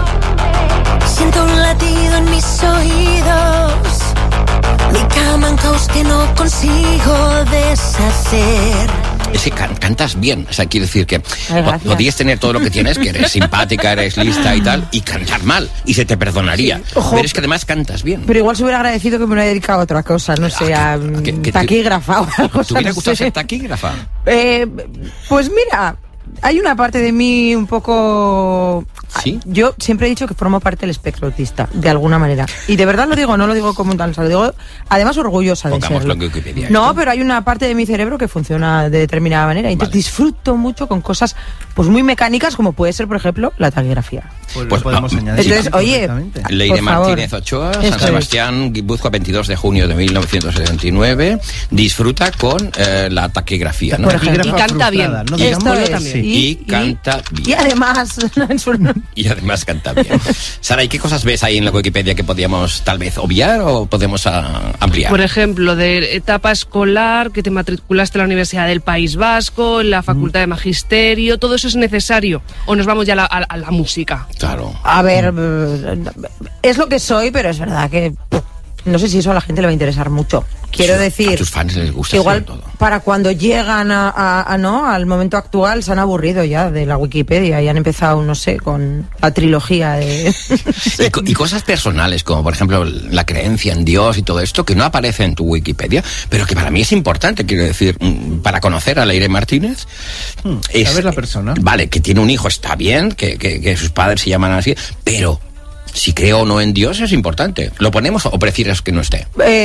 Siento un latido en mis oídos. Mi cama en caos que no consigo deshacer. Es que cantas bien, o sea, quiero decir que gracias. podías tener todo lo que tienes, que eres simpática, eres lista y tal, y cantar mal, y se te perdonaría. Sí. Ojo. Pero es que además cantas bien. Pero igual se hubiera agradecido que me hubiera dedicado a otra cosa, no sé, a taquígrafa o algo. ¿Te hubiera no gustado sé. ser taquígrafa? Pues mira, hay una parte de mí un poco... ¿Sí? Yo siempre he dicho que formo parte del espectro autista, de alguna manera. Y de verdad lo digo, no lo digo como un tal, lo digo además orgullosa de Pongámoslo serlo. en Wikipedia. No, pero hay una parte de mi cerebro que funciona de determinada manera. Entonces disfruto mucho con cosas pues muy mecánicas, como puede ser, por ejemplo, la taquigrafía. Pues podemos añadir. Entonces, oye, Leire por favor. Martínez Ochoa, Esto San es. Sebastián, Guipúzcoa, 22 de junio de 1979. Disfruta con la taquigrafía, ¿no? Por ejemplo. Y canta bien. No, Esto Digámoslo es. también. Y canta bien. Y además, Y además canta bien. Sara, ¿y qué cosas ves ahí en la Wikipedia que podíamos tal vez obviar o podemos ampliar? Por ejemplo, de etapa escolar, que te matriculaste en la Universidad del País Vasco, en la Facultad de Magisterio, ¿todo eso es necesario? ¿O nos vamos ya a la música? Claro. a ver, es lo que soy, pero es verdad que no sé si eso a la gente le va a interesar mucho. Quiero decir, a tus fans les gusta igual todo. para cuando llegan no al momento actual se han aburrido ya de la Wikipedia y han empezado, no sé, con la trilogía de... Y cosas personales, como por ejemplo la creencia en Dios y todo esto, que no aparece en tu Wikipedia, pero que para mí es importante, quiero decir, para conocer a Leire Martínez. ¿Sabes la persona? Vale, que tiene un hijo, está bien, que sus padres se llaman así, pero si creo o no en Dios es importante. ¿Lo ponemos o prefieres que no esté?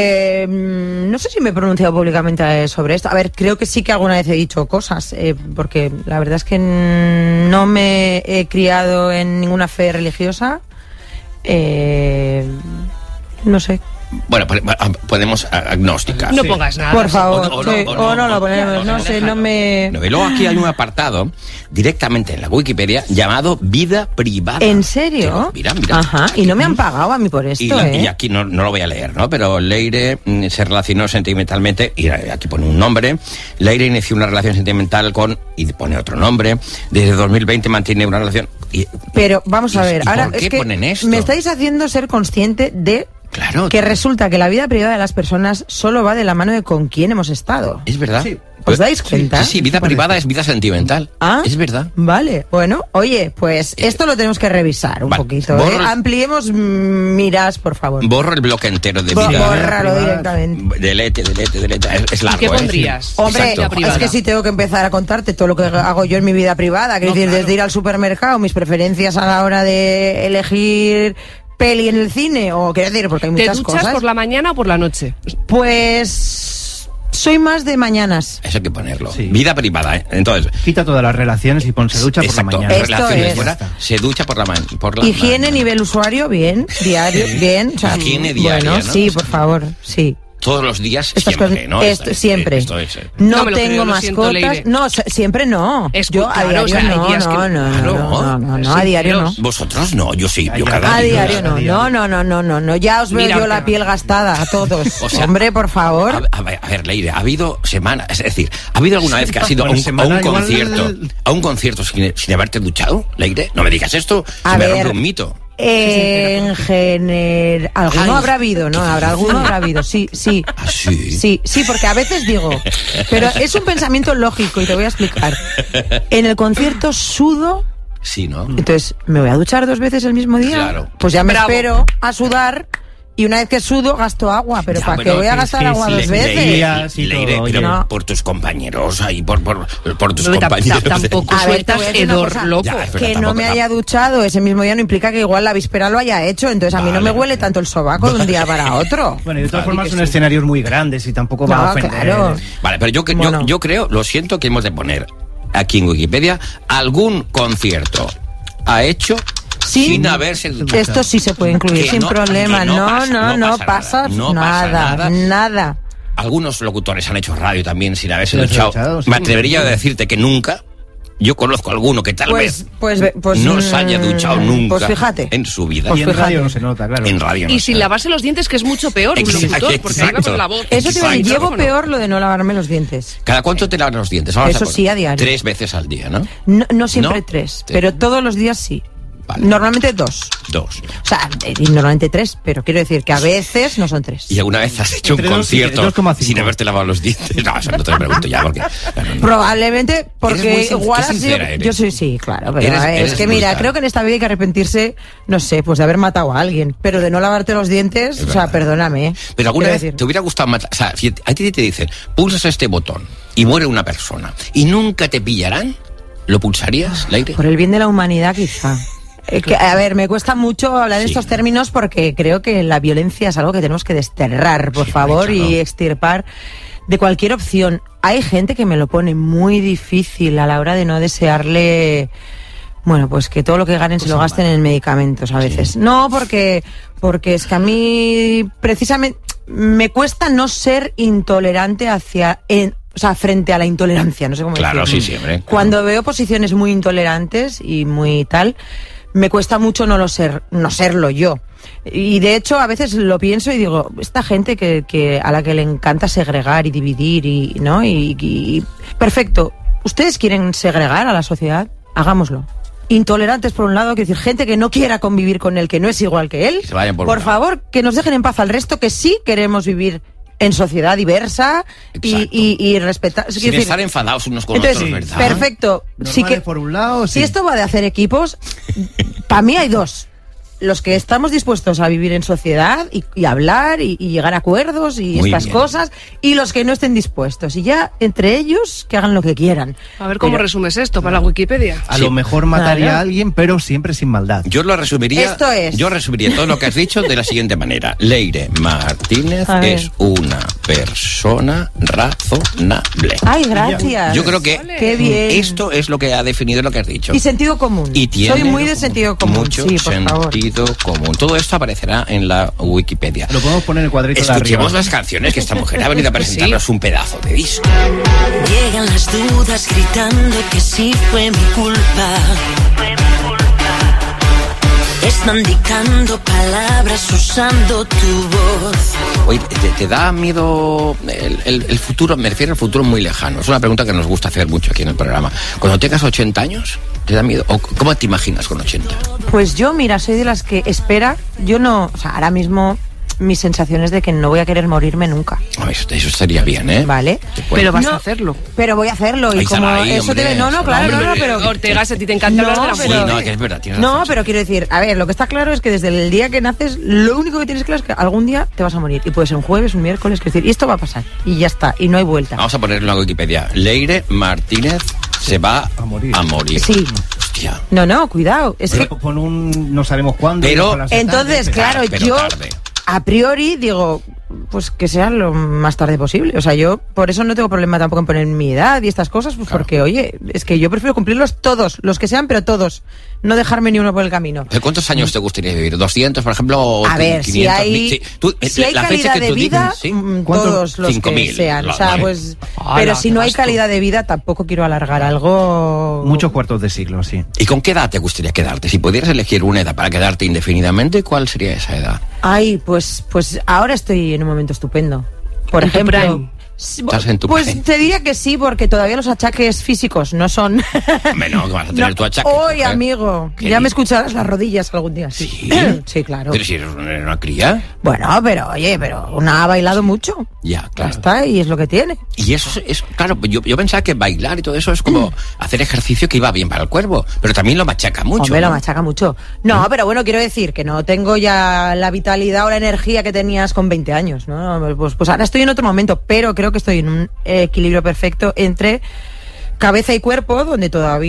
No sé si me he pronunciado públicamente sobre esto. A ver, creo que sí que alguna vez he dicho cosas, porque la verdad es que no me he criado en ninguna fe religiosa. No sé. Bueno, podemos agnóstica. No pongas nada. Por favor. O no lo ponemos. No sé, no me... No, y luego aquí hay un apartado directamente en la Wikipedia llamado vida privada. ¿En serio? Mira. Ajá, y no me han pagado a mí por esto, y aquí no lo voy a leer, ¿no? Pero Leire se relacionó sentimentalmente, y aquí pone un nombre. Leire inició una relación sentimental con, y pone otro nombre. Desde 2020 mantiene una relación... Pero vamos a ver, ahora ¿por qué es que ponen esto? me estáis haciendo ser consciente de que resulta que la vida privada de las personas solo va de la mano de con quién hemos estado. ¿Es verdad? Sí. ¿Os dais cuenta? Sí, vida privada es vida sentimental. Ah, es verdad. Vale, bueno, oye, pues esto lo tenemos que revisar un poquito. Ampliemos miras, por favor. Borro el bloque entero de vida. Bórralo directamente. Delete. Es largo. ¿Qué pondrías? Hombre, Exacto. es que si tengo que empezar a contarte todo lo que hago yo en mi vida privada, que decir, desde ir al supermercado, mis preferencias a la hora de elegir peli en el cine, o quiero decir, porque hay muchas cosas. ¿Te duchas por la mañana o por la noche? Pues soy más de mañanas. Eso hay que ponerlo. Sí. Vida privada, ¿eh? Entonces, quita todas las relaciones y se ducha por la mañana. Relaciones fuera, se ducha por la mañana. Higiene nivel usuario, bien. Diario, bien. O sea, higiene diaria, bueno, ¿no? sí, por favor, sí. Todos los días, estas siempre, cosas, ¿no? Siempre. No tengo mascotas. No, siempre no. Yo a diario no, a diario no. Vosotros no, yo sí, yo cada día. A diario no. Ya os veo yo la piel gastada a todos. O sea, hombre, por favor. A ver, Leire, ha habido semanas, es decir, ¿ha habido alguna vez que has ido a un concierto sin haberte duchado, Leire? No me digas esto, se me rompe un mito. En general, alguno habrá habido, ¿no? Alguno habrá habido, sí. ¿Ah, sí? Sí, porque a veces digo, pero es un pensamiento lógico y te voy a explicar. En el concierto sudo. Sí, ¿no? Entonces, ¿me voy a duchar 2 veces el mismo día? Claro. Pues ya me espero a sudar. Y una vez que sudo, gasto agua. Pero ¿para qué voy a gastar agua 2 veces? Leire, pero por tus compañeros, ahí, por tus compañeros. Tampoco sueltas hedor loco. Que no me haya duchado ese mismo día no implica que igual la víspera lo haya hecho. Entonces a mí no me huele tanto el sobaco de un día para otro. Bueno, y de todas formas son escenarios muy grandes y tampoco va a ofender. Claro. Vale, pero yo creo, lo siento, que hemos de poner aquí en Wikipedia algún concierto ha hecho... Sí, sin haberse duchado. Esto sí se puede incluir sin problema. No pasa nada. Algunos locutores han hecho radio también sin haberse duchado. Me atrevería a decirte que nunca. Yo conozco a alguno que tal vez no se haya duchado nunca. Pues fíjate. En su vida. Y en radio no se nota, claro. En radio y sin lavarse los dientes, que es mucho peor un locutor, porque ahí va con la voz. Eso te llevo peor lo de no lavarme los dientes. ¿Cada cuánto te lavas los dientes? Eso sí, a diario. 3 veces al día, ¿no? No siempre 3, pero todos los días sí. Vale. Normalmente 2. O sea, normalmente 3, pero quiero decir que a veces no son 3. ¿Y alguna vez has hecho un concierto sin haberte lavado los dientes? No, eso no te lo pregunto ya, porque... Probablemente, porque igual ha sido... Yo soy, sí, claro, pero es que mira, creo que en esta vida hay que arrepentirse, no sé, pues de haber matado a alguien, pero de no lavarte los dientes, o sea, perdóname. Pero alguna vez te hubiera gustado matar... O sea, si a ti te dicen, pulsas este botón y muere una persona y nunca te pillarán, ¿lo pulsarías, Leire? Por el bien de la humanidad, quizá. A ver, me cuesta mucho hablar de estos términos porque creo que la violencia es algo que tenemos que desterrar, por favor, y extirpar de cualquier opción. Hay gente que me lo pone muy difícil a la hora de no desearle... Bueno, pues que todo lo que ganen se lo gasten en medicamentos a veces. Sí. No, porque es que a mí precisamente me cuesta no ser intolerante frente a la intolerancia, no sé cómo decirlo. Claro, sí, siempre. Claro. Cuando veo posiciones muy intolerantes y muy tal, me cuesta mucho no serlo yo. Y de hecho a veces lo pienso y digo, esta gente que a la que le encanta segregar y dividir y perfecto, ¿ustedes quieren segregar a la sociedad? Hagámoslo. Intolerantes por un lado, quiero decir, gente que no quiera convivir con él, que no es igual que él, por favor, que nos dejen en paz al resto, que sí queremos vivir en sociedad diversa y respetar. Sin estar enfadados unos con otros, ¿verdad? Perfecto. Sí que, por un lado, si esto va de hacer equipos, para mí hay 2. Los que estamos dispuestos a vivir en sociedad y hablar y llegar a acuerdos y muy estas bien. cosas, y los que no estén dispuestos. Y ya, entre ellos, que hagan lo que quieran. A ver cómo resumes esto para la Wikipedia. A lo mejor mataría a alguien, pero siempre sin maldad. Yo lo resumiría. Esto es. Yo resumiría todo lo que has dicho de la siguiente manera. Leire Martínez es una persona razonable. Ay, gracias. Yo creo que qué bien. Esto es lo que ha definido lo que has dicho. Y sentido común. Y tiene soy muy de sentido común. Mucho sí, por favor. sentido sentido común. Todo esto aparecerá en la Wikipedia. Lo podemos poner en el cuadrito de arriba. Escuchemos las canciones, que esta mujer ha venido a presentarnos un pedazo de disco. Llegan las dudas gritando que sí fue mi culpa. Están dictando palabras usando tu voz. Oye, ¿te da miedo el futuro? Me refiero al futuro muy lejano. Es una pregunta que nos gusta hacer mucho aquí en el programa. Cuando tengas 80 años, ¿te da miedo? ¿O cómo te imaginas con 80? Pues yo, mira, soy de las que espera. Yo no, o sea, ahora mismo mi sensación es de que no voy a querer morirme nunca. Eso estaría bien, ¿eh? Vale. Pero vas a hacerlo. Pero voy a hacerlo. Y como eso te... No, claro, no, pero... Ortega, si a ti te encanta hablar de la muerte. Sí, no, que es verdad, tienes No, razón. pero quiero decir, a ver, lo que está claro es que desde el día que naces, lo único que tienes claro es que algún día te vas a morir. Y puede ser un jueves, un miércoles, quiero decir, y esto va a pasar. Y ya está, y no hay vuelta. Vamos a ponerlo en la Wikipedia. Leire Martínez se va a morir. Sí. Hostia. No, cuidado. Es que... Con un... no sabemos cuándo. Pero... Entonces, claro, pero yo... tarde. A priori digo, pues que sea lo más tarde posible. O sea, yo por eso no tengo problema tampoco en poner mi edad y estas cosas, pues porque, oye, es que yo prefiero cumplirlos todos, los que sean, pero todos. No dejarme ni uno por el camino. ¿De cuántos años te gustaría vivir? ¿200, por ejemplo? O a ver, 500, si hay calidad de vida, ¿sí? todos los 5.000, que sean. O sea, vale. pues... Pero si no hay calidad de vida, tampoco quiero alargar algo... Muchos cuartos de siglo, sí. ¿Y con qué edad te gustaría quedarte? Si pudieras elegir una edad para quedarte indefinidamente, ¿cuál sería esa edad? Ay, pues ahora estoy en un momento estupendo. Por ejemplo... ¿Estás en tu pues prime? te diría que sí, porque todavía los achaques físicos no son... Menos que vas a tener tu achaque. Hoy, amigo, ya me escucharás las rodillas algún día. Sí, sí, claro. Pero si eres una cría. Bueno, pero oye, una ha bailado mucho. Ya, claro. Ya está, y es lo que tiene. Y eso es claro, yo pensaba que bailar y todo eso es como hacer ejercicio que iba bien para el cuerpo, pero también lo machaca mucho. Hombre, ¿no? lo machaca mucho. No, pero bueno, quiero decir que no tengo ya la vitalidad o la energía que tenías con 20 años, ¿no? Pues ahora estoy en otro momento, pero creo que estoy en un equilibrio perfecto entre cabeza y cuerpo, donde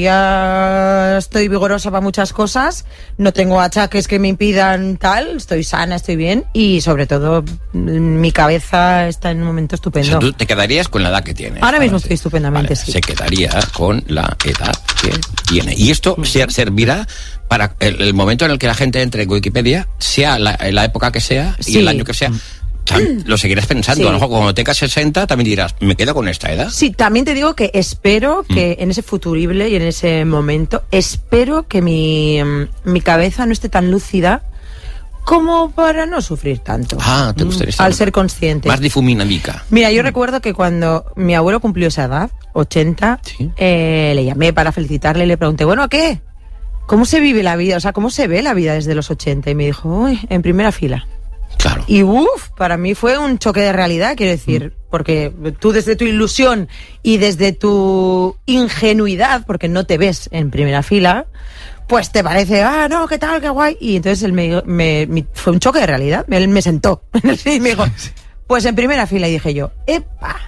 todavía estoy vigorosa para muchas cosas, no tengo achaques que me impidan tal, estoy sana, estoy bien, y sobre todo mi cabeza está en un momento estupendo. O sea, tú te quedarías con la edad que tienes. Ahora mismo estoy estupendamente, vale, sí. Se quedaría con la edad que tiene. Y esto servirá para el momento en el que la gente entre en Wikipedia, sea la época que sea y el año que sea. Lo seguirás pensando, Sí. a lo mejor cuando tengas 60 también dirás, me quedo con esta edad. Sí, también te digo que espero que en ese futurible y en ese momento, espero que mi cabeza no esté tan lúcida como para no sufrir tanto. Ah, te gustaría estar al ser consciente. más difuminamica. Mira, yo recuerdo que cuando mi abuelo cumplió esa edad, 80, le llamé para felicitarle y le pregunté, bueno, ¿qué? ¿Cómo se vive la vida? O sea, ¿cómo se ve la vida desde los 80? Y me dijo, uy, en primera fila. Claro. Y para mí fue un choque de realidad, quiero decir, porque tú desde tu ilusión y desde tu ingenuidad, porque no te ves en primera fila, pues te parece, no, qué tal, qué guay. Y entonces él fue un choque de realidad. Él me sentó y me dijo, pues en primera fila. Y dije yo, ¡epa!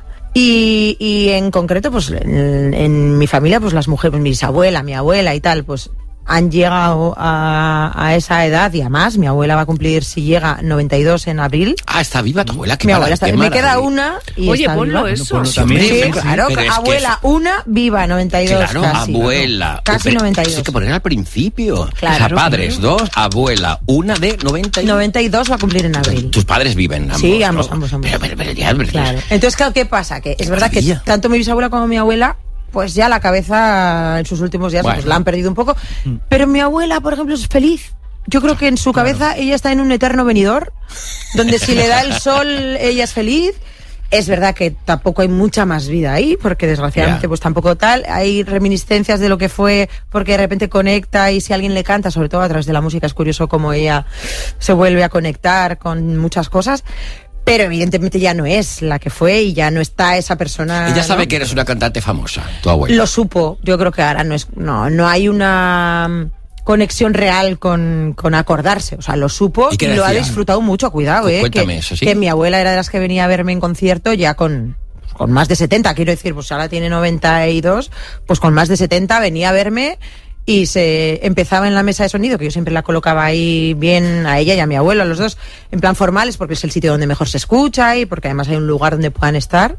Y en concreto, pues en mi familia, pues las mujeres, pues mi bisabuela, mi abuela y tal, pues han llegado a esa edad y además mi abuela va a cumplir, si llega, 92 en abril. Ah, está viva tu abuela. Mi abuela está, me queda una y oye, está ponlo viva. eso. Sí, claro, abuela, una viva, 92 claro, casi. abuela. Casi 92. Hay que poner al principio. Claro. O sea, padres, 2, abuela, una de 92. 92 va a cumplir en abril. Tus padres viven ambos, Sí, ¿no? ambos. Pero ya, Claro. Entonces, claro, ¿qué pasa? Que es verdad que tanto mi bisabuela como mi abuela, pues ya la cabeza en sus últimos días pues la han perdido un poco. Pero mi abuela, por ejemplo, es feliz. Yo creo que en su cabeza ella está en un eterno venidor, donde si le da el sol ella es feliz. Es verdad que tampoco hay mucha más vida ahí, porque desgraciadamente pues tampoco tal. Hay reminiscencias de lo que fue, porque de repente conecta y si alguien le canta, sobre todo a través de la música, es curioso cómo ella se vuelve a conectar con muchas cosas. Pero evidentemente ya no es la que fue y ya no está esa persona. Ella sabe ¿no? que eres una cantante famosa, tu abuela. Lo supo. Yo creo que ahora no hay una conexión real con acordarse. O sea, lo supo y lo ha disfrutado mucho. Cuidado, Cuéntame eso, ¿sí? Que mi abuela era de las que venía a verme en concierto ya con más de 70, quiero decir, pues ahora tiene 92, pues con más de 70 venía a verme. Y se empezaba en la mesa de sonido, que yo siempre la colocaba ahí bien a ella y a mi abuelo, a los dos, en plan formales, porque es el sitio donde mejor se escucha y porque además hay un lugar donde puedan estar.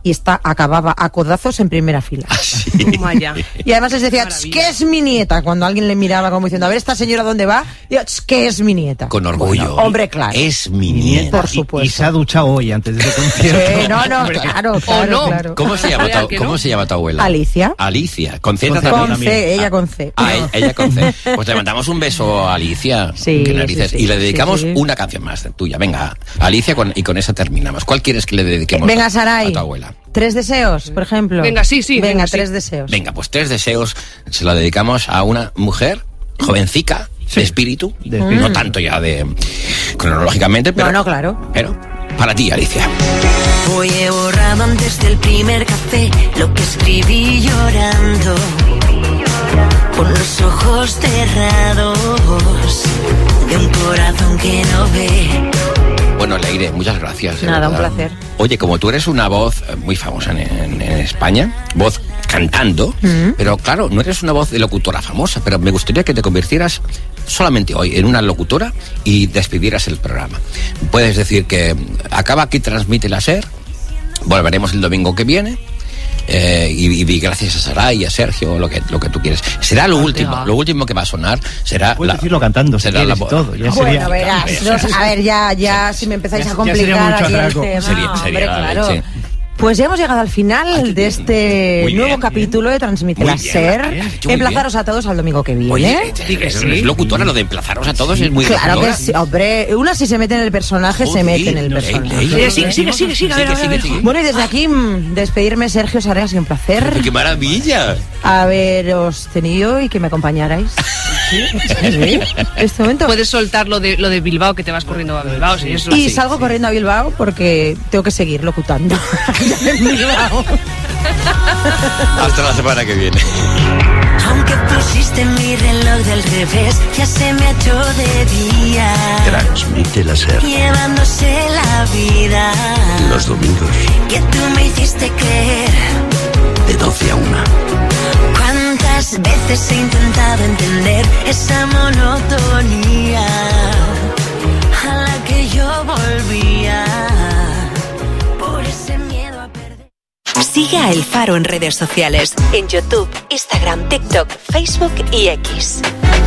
y acababa a codazos en primera fila. Y además les decía, ¿qué es mi nieta? Cuando alguien le miraba como diciendo, a ver, esta señora dónde va, digo, ¿qué es mi nieta? Con orgullo. Bueno, hombre, claro. Es mi nieta. Por supuesto. Y se ha duchado hoy antes de ese concierto. Sí, claro. ¿Cómo se llama tu abuela? Alicia. Alicia. Con C con también. C, ella con C. Ella con C. Pues le mandamos un beso a Alicia. Sí, y le dedicamos una canción más tuya. Venga, Alicia, y con esa terminamos. ¿Cuál quieres que le dediquemos Venga, Saray, a tu abuela? 3 deseos, por ejemplo. Venga, sí. Venga, 3 deseos. Venga, pues 3 deseos se la dedicamos a una mujer jovencica, de espíritu, no tanto ya cronológicamente, pero... No, claro. Pero para ti, Alicia. Hoy he borrado antes del primer café lo que escribí llorando, con los ojos cerrados de un corazón que no ve. Bueno, Leire, muchas gracias. Nada, un placer. Oye, como tú eres una voz muy famosa en España, voz cantando, pero claro, no eres una voz de locutora famosa, pero me gustaría que te convirtieras solamente hoy en una locutora y despidieras el programa. Puedes decir que acaba aquí, transmite la SER, volveremos el domingo que viene. Y gracias a Saray y a Sergio, lo que tú quieres. Será lo último que va a sonar. Será puedes decirlo cantando, será si quieres, todo. Ya bueno, verás. A ver, ya si me empezáis a complicar aquí el tema. Sería, claro. sí. Pues ya hemos llegado al final de este nuevo capítulo de Transmite la SER. Emplazaros a todos al domingo que viene. Oye, es locutora, lo de emplazaros a todos es muy claro locutora. Que sí, hombre. Una si se mete en el personaje, se mete en el personaje. Sigue. A ver. Bueno, y desde aquí, despedirme, Sergio Saray, ha sido un placer. ¡Qué maravilla! Haberos tenido y que me acompañarais. Sí. Este momento. Puedes soltar lo de Bilbao, que te vas corriendo a Bilbao. Sí, eso. Y salgo corriendo a Bilbao porque tengo que seguir locutando. Hasta la semana que viene. Aunque pusiste mi reloj del revés, ya se me ha hecho de día. Transmite la SER. Llevándose la vida. Los domingos. Que tú me hiciste creer. De 12 a 1. ¿Cuántas veces he intentado entender esa monotonía a la que yo volvía? Por ese miedo a perder. Sigue a El Faro en redes sociales, en YouTube, Instagram, TikTok, Facebook y X.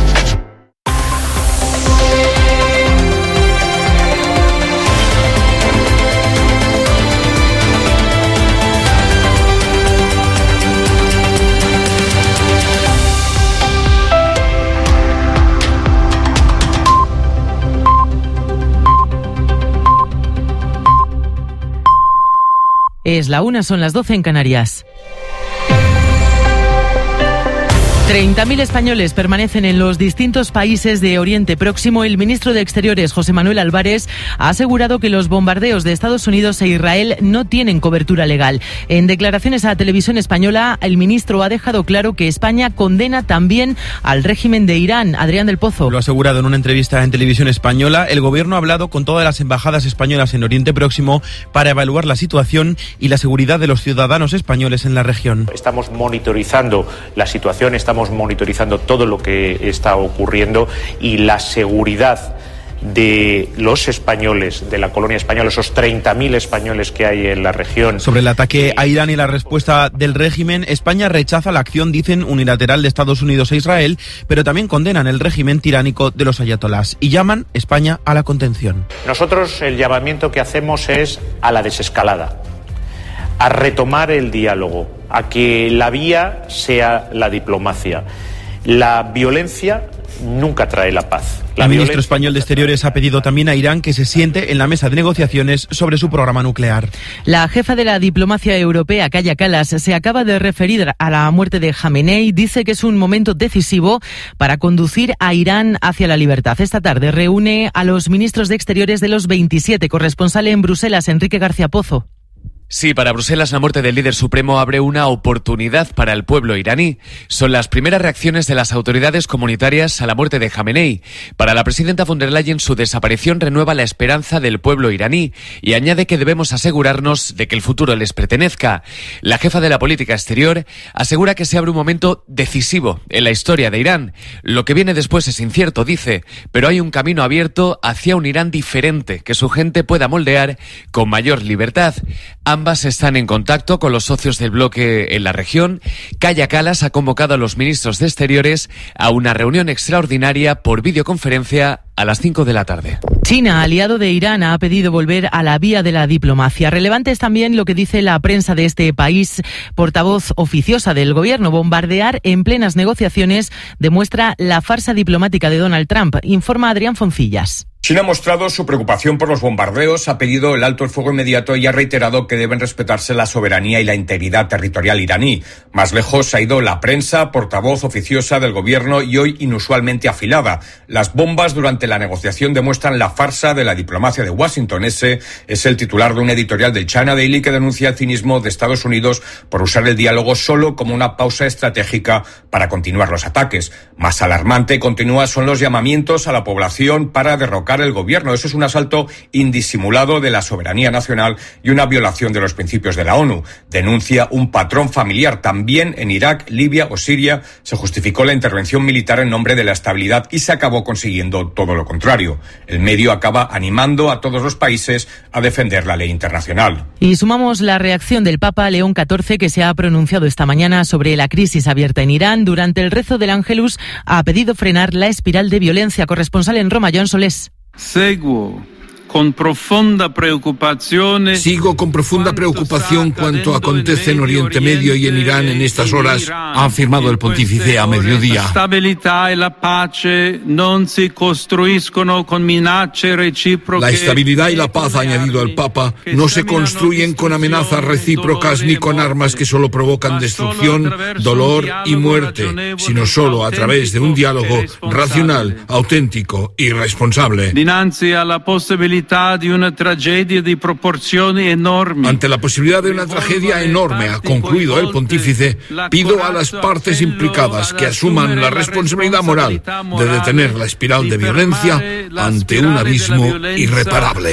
Es la 1, son las 12 en Canarias. 30.000 españoles permanecen en los distintos países de Oriente Próximo. El ministro de Exteriores, José Manuel Álvarez, ha asegurado que los bombardeos de Estados Unidos e Israel no tienen cobertura legal. En declaraciones a la televisión española, el ministro ha dejado claro que España condena también al régimen de Irán. Adrián del Pozo. Lo ha asegurado en una entrevista en televisión española. El gobierno ha hablado con todas las embajadas españolas en Oriente Próximo para evaluar la situación y la seguridad de los ciudadanos españoles en la región. Estamos monitorizando la situación, estamos monitorizando todo lo que está ocurriendo y la seguridad de los españoles, de la colonia española, esos 30.000 españoles que hay en la región. Sobre el ataque a Irán y la respuesta del régimen, España rechaza la acción, dicen, unilateral de Estados Unidos e Israel, pero también condenan el régimen tiránico de los ayatolás y llaman España a la contención. Nosotros el llamamiento que hacemos es a la desescalada, a retomar el diálogo, a que la vía sea la diplomacia. La violencia nunca trae la paz. El ministro español de Exteriores ha pedido también a Irán que se siente en la mesa de negociaciones sobre su programa nuclear. La jefa de la diplomacia europea, Kaja Kallas, se acaba de referir a la muerte de Jamenei. Dice que es un momento decisivo para conducir a Irán hacia la libertad. Esta tarde reúne a los ministros de Exteriores de los 27. Corresponsal en Bruselas, Enrique García Pozo. Sí, para Bruselas la muerte del líder supremo abre una oportunidad para el pueblo iraní. Son las primeras reacciones de las autoridades comunitarias a la muerte de Jamenei. Para la presidenta von der Leyen, su desaparición renueva la esperanza del pueblo iraní y añade que debemos asegurarnos de que el futuro les pertenezca. La jefa de la política exterior asegura que se abre un momento decisivo en la historia de Irán. Lo que viene después es incierto, dice, pero hay un camino abierto hacia un Irán diferente que su gente pueda moldear con mayor libertad. ambas están en contacto con los socios del bloque en la región. Kaja Kallas ha convocado a los ministros de Exteriores a una reunión extraordinaria por videoconferencia a las 5 de la tarde. China, aliado de Irán, ha pedido volver a la vía de la diplomacia. Relevante es también lo que dice la prensa de este país. Portavoz oficiosa del gobierno: bombardear en plenas negociaciones demuestra la farsa diplomática de Donald Trump. Informa Adrián Foncillas. China ha mostrado su preocupación por los bombardeos, ha pedido el alto el fuego inmediato y ha reiterado que deben respetarse la soberanía y la integridad territorial iraní. Más lejos ha ido la prensa, portavoz oficiosa del gobierno y hoy inusualmente afilada. Las bombas durante la negociación demuestran la farsa de la diplomacia de Washington. Ese es el titular de un editorial del China Daily que denuncia el cinismo de Estados Unidos por usar el diálogo solo como una pausa estratégica para continuar los ataques. Más alarmante, continúa, son los llamamientos a la población para derrocar el gobierno. Eso es un asalto indisimulado de la soberanía nacional y una violación de los principios de la ONU. Denuncia un patrón familiar. También en Irak, Libia o Siria se justificó la intervención militar en nombre de la estabilidad y se acabó consiguiendo todo lo contrario. El medio acaba animando a todos los países a defender la ley internacional. Y sumamos la reacción del Papa León XIV, que se ha pronunciado esta mañana sobre la crisis abierta en Irán. Durante el rezo del Ángelus ha pedido frenar la espiral de violencia. Corresponsal en Roma, John Solés. Sigo con profunda preocupación cuanto acontece en Oriente Medio y en Irán en estas horas, ha afirmado el pontífice a mediodía. La estabilidad y la paz, ha añadido el Papa, no se construyen con amenazas recíprocas ni con armas que solo provocan destrucción, dolor y muerte, sino solo a través de un diálogo racional, auténtico y responsable. Ante la posibilidad de una tragedia enorme, ha concluido el pontífice, pido a las partes implicadas que asuman la responsabilidad moral de detener la espiral de violencia ante un abismo irreparable.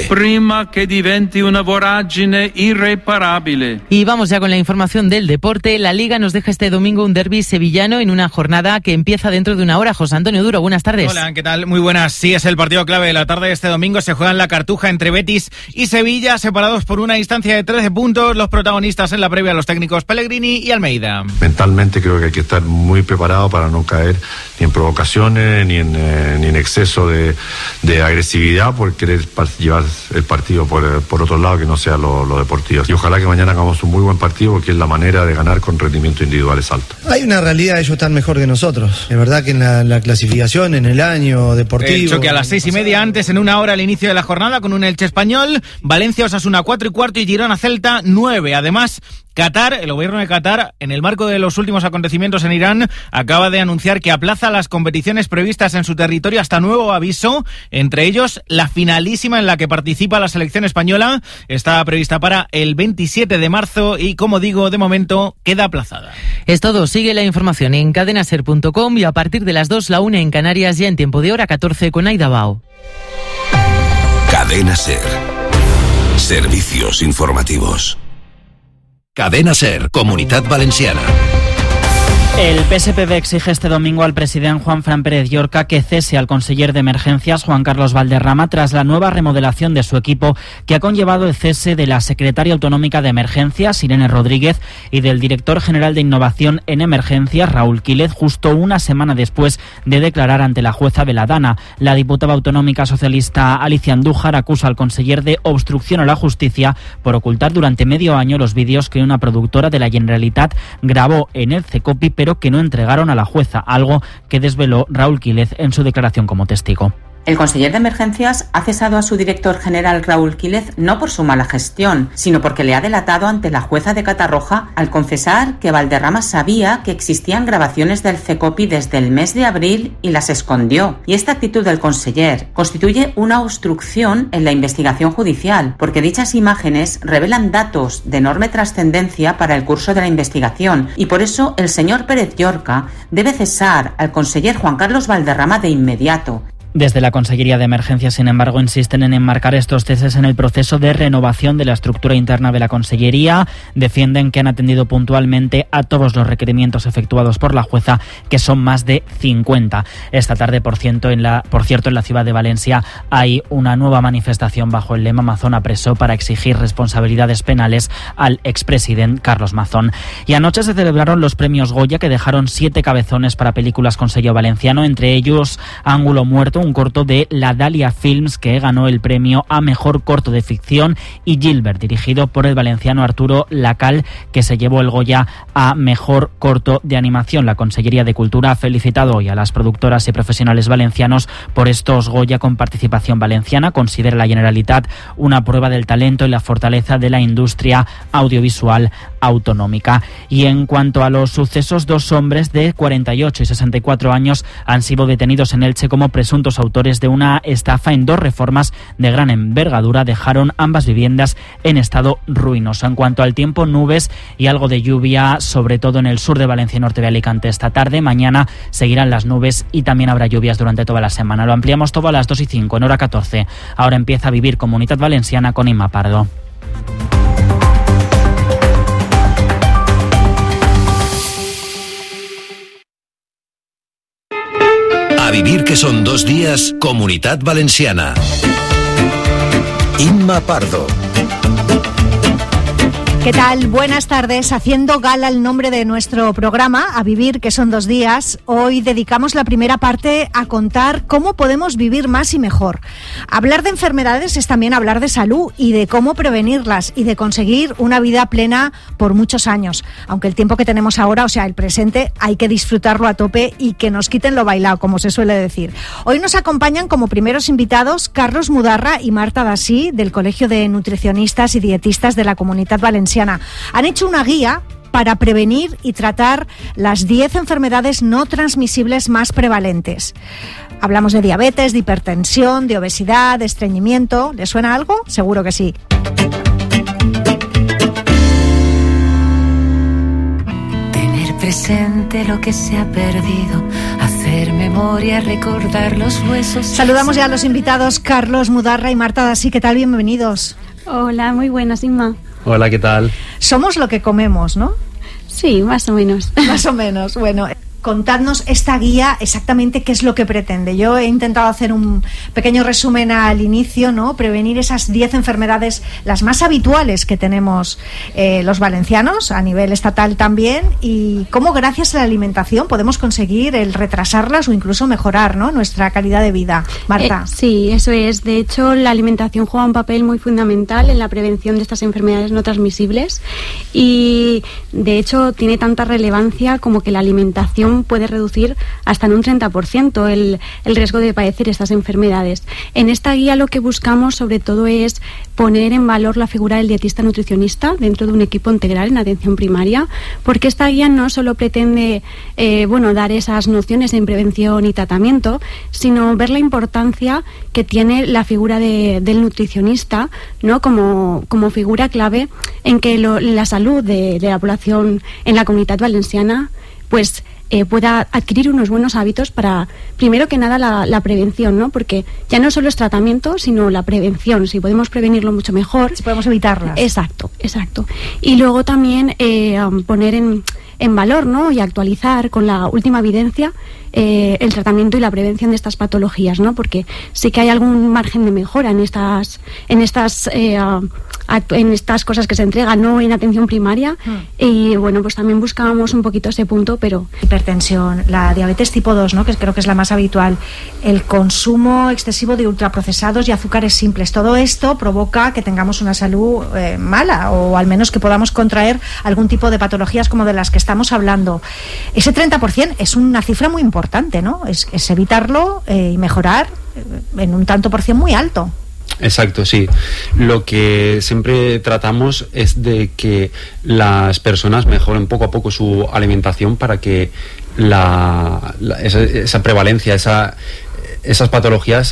Y vamos ya con la información del deporte. La Liga nos deja este domingo un derbi sevillano en una jornada que empieza dentro de una hora. José Antonio Duro, buenas tardes. Hola, ¿qué tal? Muy buenas. Sí, es el partido clave de la tarde de este domingo. Se juega en la Cartuja entre Betis y Sevilla, separados por una distancia de 13 puntos. Los protagonistas en la previa, los técnicos Pellegrini y Almeida. Mentalmente creo que hay que estar muy preparado para no caer ni en provocaciones ni en exceso de agresividad por querer llevar el partido por otro lado que no sea lo deportivo. Y ojalá que mañana hagamos un muy buen partido, porque es la manera de ganar con rendimiento individuales alto. Hay una realidad, ellos están mejor que nosotros. Es verdad que en la clasificación, en el año deportivo... El choque a las 6:30 antes, en una hora al inicio de la jornada, con un Elche Español, Valencia Osasuna 4:15 y Girona Celta 9. Además, Qatar, el gobierno de Qatar, en el marco de los últimos acontecimientos en Irán, acaba de anunciar que aplaza las competiciones previstas en su territorio hasta nuevo aviso. Entre ellos, la finalísima en la que participa la selección española está prevista para el 27 de marzo y, como digo, de momento queda aplazada. Es todo. Sigue la información en cadenaser.com y a partir de las 2, la 1 en Canarias, ya en tiempo de hora 14 con Aida Bao. Cadena Ser. Servicios informativos. Cadena Ser, Comunitat Valenciana. El PSPV exige este domingo al presidente Juanfran Pérez Llorca que cese al conseller de Emergencias Juan Carlos Valderrama tras la nueva remodelación de su equipo, que ha conllevado el cese de la secretaria autonómica de Emergencias, Irene Rodríguez, y del director general de Innovación en Emergencias, Raúl Quílez, justo una semana después de declarar ante la jueza Beladana. La diputada autonómica socialista Alicia Andújar acusa al conseller de obstrucción a la justicia por ocultar durante medio año los vídeos que una productora de la Generalitat grabó en el CECOPI, pero que no entregaron a la jueza, algo que desveló Raúl Quílez en su declaración como testigo. El conseller de Emergencias ha cesado a su director general Raúl Quílez no por su mala gestión, sino porque le ha delatado ante la jueza de Catarroja al confesar que Valderrama sabía que existían grabaciones del CECOPI desde el mes de abril y las escondió. Y esta actitud del conseller constituye una obstrucción en la investigación judicial, porque dichas imágenes revelan datos de enorme trascendencia para el curso de la investigación, y por eso el señor Pérez Llorca debe cesar al conseller Juan Carlos Valderrama de inmediato. Desde la Consellería de Emergencias, sin embargo, insisten en enmarcar estos ceses en el proceso de renovación de la estructura interna de la Consellería. Defienden que han atendido puntualmente a todos los requerimientos efectuados por la jueza, que son más de 50. Esta tarde, por cierto, en la ciudad de Valencia hay una nueva manifestación bajo el lema Mazón preso para exigir responsabilidades penales al expresidente Carlos Mazón. Y anoche se celebraron los premios Goya, que dejaron 7 cabezones para películas con sello valenciano, entre ellos Ángulo Muerto, un corto de La Dalia Films que ganó el premio a Mejor Corto de Ficción, y Gilbert, dirigido por el valenciano Arturo Lacal, que se llevó el Goya a Mejor Corto de Animación. La Consellería de Cultura ha felicitado hoy a las productoras y profesionales valencianos por estos Goya con participación valenciana. Considera la Generalitat una prueba del talento y la fortaleza de la industria audiovisual autonómica. Y en cuanto a los sucesos, 2 hombres de 48 y 64 años han sido detenidos en Elche como presuntos autores de una estafa en 2 reformas de gran envergadura. Dejaron ambas viviendas en estado ruinoso. En cuanto al tiempo, nubes y algo de lluvia, sobre todo en el sur de Valencia y norte de Alicante esta tarde. Mañana seguirán las nubes y también habrá lluvias durante toda la semana. Lo ampliamos todo a las 2:05 en hora 14. Ahora empieza a vivir Comunidad Valenciana con Inma Pardo. A vivir, que son 2 días, Comunidad Valenciana. Inma Pardo. ¿Qué tal? Buenas tardes. Haciendo gala al nombre de nuestro programa, A vivir, que son 2 días, hoy dedicamos la primera parte a contar cómo podemos vivir más y mejor. Hablar de enfermedades es también hablar de salud y de cómo prevenirlas y de conseguir una vida plena por muchos años. Aunque el tiempo que tenemos ahora, o sea, el presente, hay que disfrutarlo a tope y que nos quiten lo bailado, como se suele decir. Hoy nos acompañan como primeros invitados Carlos Mudarra y Marta Dasí, del Colegio de Nutricionistas y Dietistas de la Comunidad Valenciana. Han hecho una guía para prevenir y tratar las 10 enfermedades no transmisibles más prevalentes. Hablamos de diabetes, de hipertensión, de obesidad, de estreñimiento. ¿Les suena algo? Seguro que sí. Tener presente lo que se ha perdido, hacer memoria, recordar los huesos. Saludamos ya a los invitados Carlos Mudarra y Marta Dasí. ¿Qué tal? Bienvenidos. Hola, muy buenas, Inma. Hola, ¿qué tal? Somos lo que comemos, ¿no? Sí, más o menos. Más o menos. Bueno, contadnos esta guía exactamente qué es lo que pretende. Yo he intentado hacer un pequeño resumen al inicio, ¿no? Prevenir esas 10 enfermedades, las más habituales que tenemos los valencianos, a nivel estatal también, y cómo gracias a la alimentación podemos conseguir el retrasarlas o incluso mejorar, ¿no?, nuestra calidad de vida. Marta. Sí, eso es. De hecho, la alimentación juega un papel muy fundamental en la prevención de estas enfermedades no transmisibles y, de hecho, tiene tanta relevancia como que la alimentación puede reducir hasta en un 30% el riesgo de padecer estas enfermedades. En esta guía lo que buscamos sobre todo es poner en valor la figura del dietista nutricionista dentro de un equipo integral en atención primaria, porque esta guía no solo pretende dar esas nociones en prevención y tratamiento, sino ver la importancia que tiene la figura del nutricionista, ¿no?, como figura clave en que la salud de la población en la Comunidad Valenciana pues pueda adquirir unos buenos hábitos para, primero que nada, la prevención, ¿no? Porque ya no solo es tratamiento, sino la prevención. Si podemos prevenirlo mucho mejor. Si podemos evitarlas. Exacto. Y luego también poner en valor, ¿no?, y actualizar con la última evidencia el tratamiento y la prevención de estas patologías, ¿no? Porque sí que hay algún margen de mejora en estas cosas que se entregan, ¿no?, en atención primaria. Y bueno, pues también buscábamos un poquito ese punto, pero hipertensión, la diabetes tipo 2, ¿no?, que creo que es la más habitual, el consumo excesivo de ultraprocesados y azúcares simples, todo esto provoca que tengamos una salud mala, o al menos que podamos contraer algún tipo de patologías como de las que estamos hablando. Ese 30% es una cifra muy importante, ¿no? Es evitarlo y mejorar en un tanto por cien muy alto. Exacto, sí. Lo que siempre tratamos es de que las personas mejoren poco a poco su alimentación para que esa prevalencia, esas patologías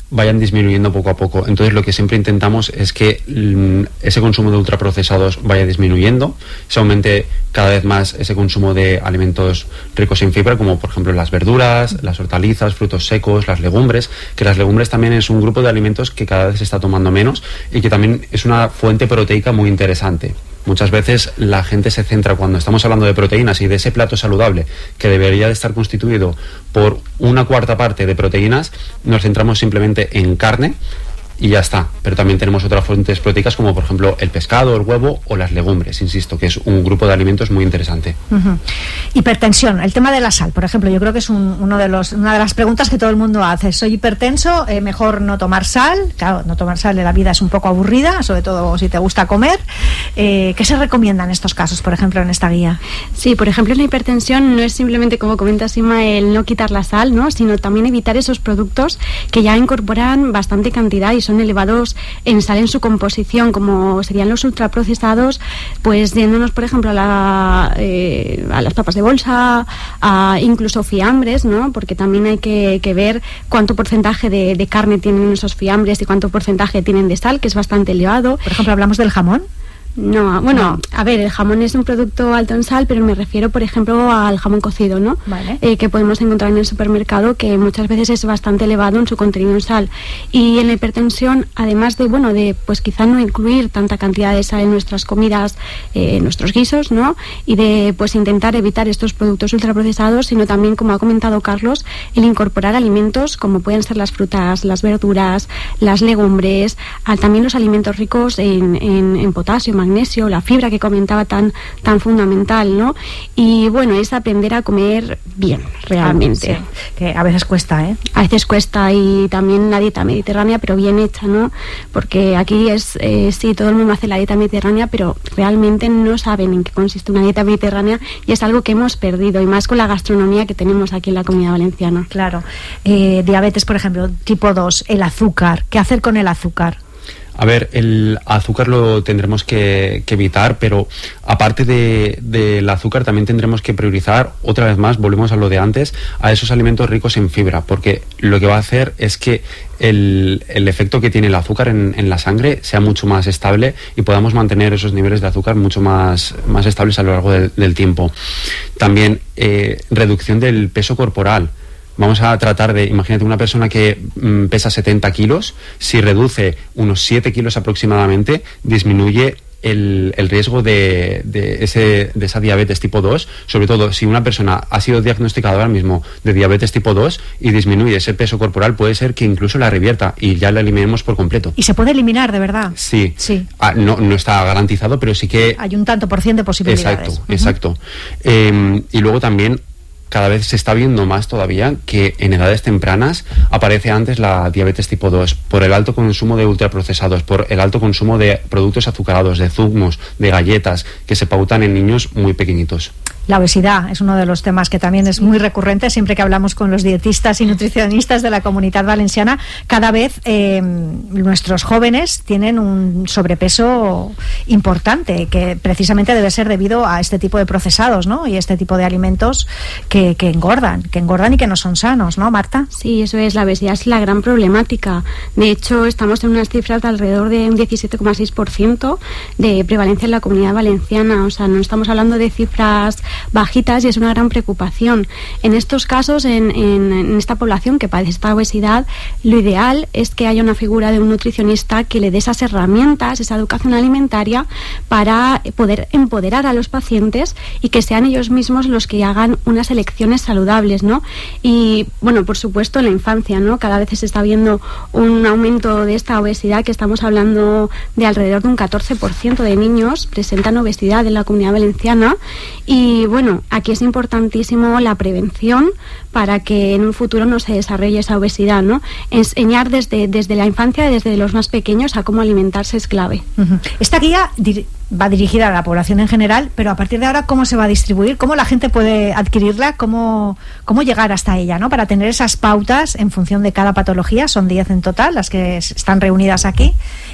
vayan disminuyendo poco a poco. Entonces lo que siempre intentamos es que ese consumo de ultraprocesados vaya disminuyendo, se aumente cada vez más ese consumo de alimentos ricos en fibra, como por ejemplo las verduras, las hortalizas, frutos secos, las legumbres, que las legumbres también es un grupo de alimentos que cada vez se está tomando menos y que también es una fuente proteica muy interesante. Muchas veces la gente se centra, cuando estamos hablando de proteínas y de ese plato saludable que debería de estar constituido por 1/4 parte de proteínas, nos centramos simplemente en carne y ya está. Pero también tenemos otras fuentes proteicas como por ejemplo el pescado, el huevo o las legumbres, insisto, que es un grupo de alimentos muy interesante. Hipertensión, el tema de la sal, por ejemplo, yo creo que es una de las preguntas que todo el mundo hace. Soy hipertenso, mejor no tomar sal. Claro, no tomar sal en la vida es un poco aburrida, sobre todo si te gusta comer. ¿Qué se recomienda en estos casos, por ejemplo, en esta guía? Sí, por ejemplo, en la hipertensión no es simplemente, como comenta Sima, el no quitar la sal, ¿no?, sino también evitar esos productos que ya incorporan bastante cantidad y son elevados en sal en su composición, como serían los ultraprocesados, pues yéndonos por ejemplo a las papas de bolsa, a incluso fiambres, ¿no?, porque también hay que ver cuánto porcentaje de carne tienen esos fiambres y cuánto porcentaje tienen de sal, que es bastante elevado. Por ejemplo, ¿hablamos del jamón? No, bueno, no. A ver, el jamón es un producto alto en sal, pero me refiero, por ejemplo, al jamón cocido, ¿no? Vale. Que podemos encontrar en el supermercado, que muchas veces es bastante elevado en su contenido en sal. Y en la hipertensión, además de pues quizá no incluir tanta cantidad de sal en nuestras comidas, en nuestros guisos, ¿no?, y de pues intentar evitar estos productos ultraprocesados, sino también, como ha comentado Carlos, el incorporar alimentos como pueden ser las frutas, las verduras, las legumbres, también los alimentos ricos en potasio, magnesio, la fibra que comentaba tan fundamental, ¿no? Y bueno, es aprender a comer bien, realmente. Sí, que a veces cuesta, ¿eh? A veces cuesta, y también la dieta mediterránea, pero bien hecha, ¿no? Porque aquí sí, todo el mundo hace la dieta mediterránea, pero realmente no saben en qué consiste una dieta mediterránea, y es algo que hemos perdido, y más con la gastronomía que tenemos aquí en la Comunidad Valenciana. Claro. Diabetes, por ejemplo, tipo 2, el azúcar. ¿Qué hacer con el azúcar? A ver, el azúcar lo tendremos que evitar, pero aparte del azúcar también tendremos que priorizar, otra vez más, volvemos a lo de antes, a esos alimentos ricos en fibra, porque lo que va a hacer es que el efecto que tiene el azúcar en la sangre sea mucho más estable y podamos mantener esos niveles de azúcar mucho más estables a lo largo del tiempo. También reducción del peso corporal. Vamos a tratar de, imagínate una persona que pesa 70 kilos, si reduce unos 7 kilos aproximadamente, disminuye el riesgo de esa diabetes tipo 2, sobre todo si una persona ha sido diagnosticada ahora mismo de diabetes tipo 2 y disminuye ese peso corporal, puede ser que incluso la revierta y ya la eliminemos por completo. ¿Y se puede eliminar, de verdad? Sí. Sí. No está garantizado, pero sí que... Hay un tanto por ciento de posibilidades. Exacto. Y luego también cada vez se está viendo más todavía que en edades tempranas aparece antes la diabetes tipo 2 por el alto consumo de ultraprocesados, por el alto consumo de productos azucarados, de zumos, de galletas, que se pautan en niños muy pequeñitos. La obesidad es uno de los temas que también es muy recurrente siempre que hablamos con los dietistas y nutricionistas de la Comunidad Valenciana. Cada vez nuestros jóvenes tienen un sobrepeso importante, que precisamente debe ser debido a este tipo de procesados, ¿no?, y este tipo de alimentos que engordan y que no son sanos, ¿no, Marta? Sí, eso es. La obesidad es la gran problemática. De hecho, estamos en unas cifras de alrededor de un 17,6% de prevalencia en la Comunidad Valenciana. O sea, no estamos hablando de cifras bajitas, y es una gran preocupación. En estos casos, en esta población que padece esta obesidad, lo ideal es que haya una figura de un nutricionista que le dé esas herramientas, esa educación alimentaria, para poder empoderar a los pacientes y que sean ellos mismos los que hagan unas elecciones saludables, ¿no? Y bueno, por supuesto, en la infancia, ¿no?, cada vez se está viendo un aumento de esta obesidad, que estamos hablando de alrededor de un 14% de niños presentan obesidad en la Comunidad Valenciana. Y bueno, aquí es importantísimo la prevención para que en un futuro no se desarrolle esa obesidad, ¿no? Enseñar desde la infancia, desde los más pequeños, a cómo alimentarse es clave. Esta guía va dirigida a la población en general, pero a partir de ahora, ¿cómo se va a distribuir? ¿Cómo la gente puede adquirirla? ¿Cómo llegar hasta ella, ¿no?, para tener esas pautas en función de cada patología? Son 10 en total las que están reunidas aquí.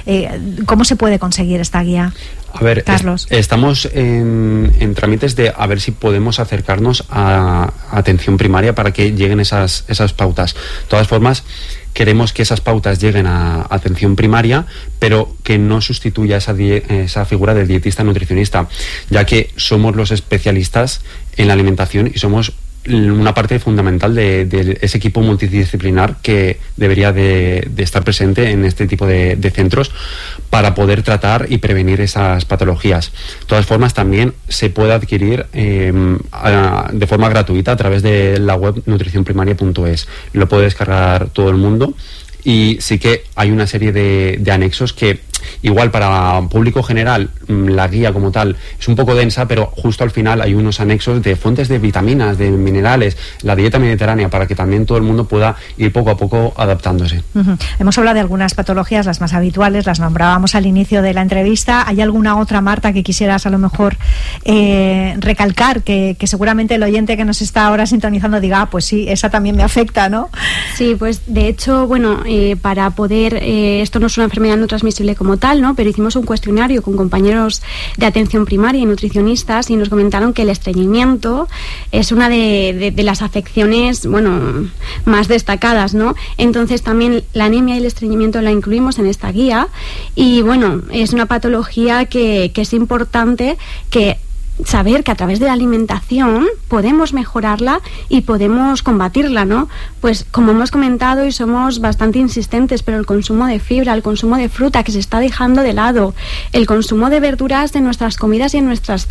¿Cómo se puede conseguir esta guía? A ver, Carlos. Estamos en trámites de a ver si podemos acercarnos a atención primaria para que lleguen esas pautas. De todas formas, queremos que esas pautas lleguen a atención primaria, pero que no sustituya esa figura del dietista nutricionista, ya que somos los especialistas en la alimentación y somos una parte fundamental de ese equipo multidisciplinar que debería de estar presente en este tipo de centros para poder tratar y prevenir esas patologías. De todas formas, también se puede adquirir de forma gratuita a través de la web nutricionprimaria.es. Lo puede descargar todo el mundo. Y sí que hay una serie de anexos que, igual para público general, la guía como tal es un poco densa, pero justo al final hay unos anexos de fuentes de vitaminas, de minerales, la dieta mediterránea, para que también todo el mundo pueda ir poco a poco adaptándose. Hemos hablado de algunas patologías, las más habituales, las nombrábamos al inicio de la entrevista. ¿Hay alguna otra, Marta, que quisieras a lo mejor recalcar, que seguramente el oyente que nos está ahora sintonizando diga, pues sí, esa también me afecta, ¿no? Sí, pues de hecho, bueno, para poder, esto no es una enfermedad no transmisible como tal, ¿no? Pero hicimos un cuestionario con compañeros de atención primaria y nutricionistas y nos comentaron que el estreñimiento es una de las afecciones, bueno, más destacadas, ¿no? Entonces también la anemia y el estreñimiento la incluimos en esta guía y bueno, es una patología que es importante que saber que a través de la alimentación podemos mejorarla y podemos combatirla, ¿no? Pues como hemos comentado y somos bastante insistentes, pero el consumo de fibra, el consumo de fruta que se está dejando de lado, el consumo de verduras de nuestras comidas y en nuestras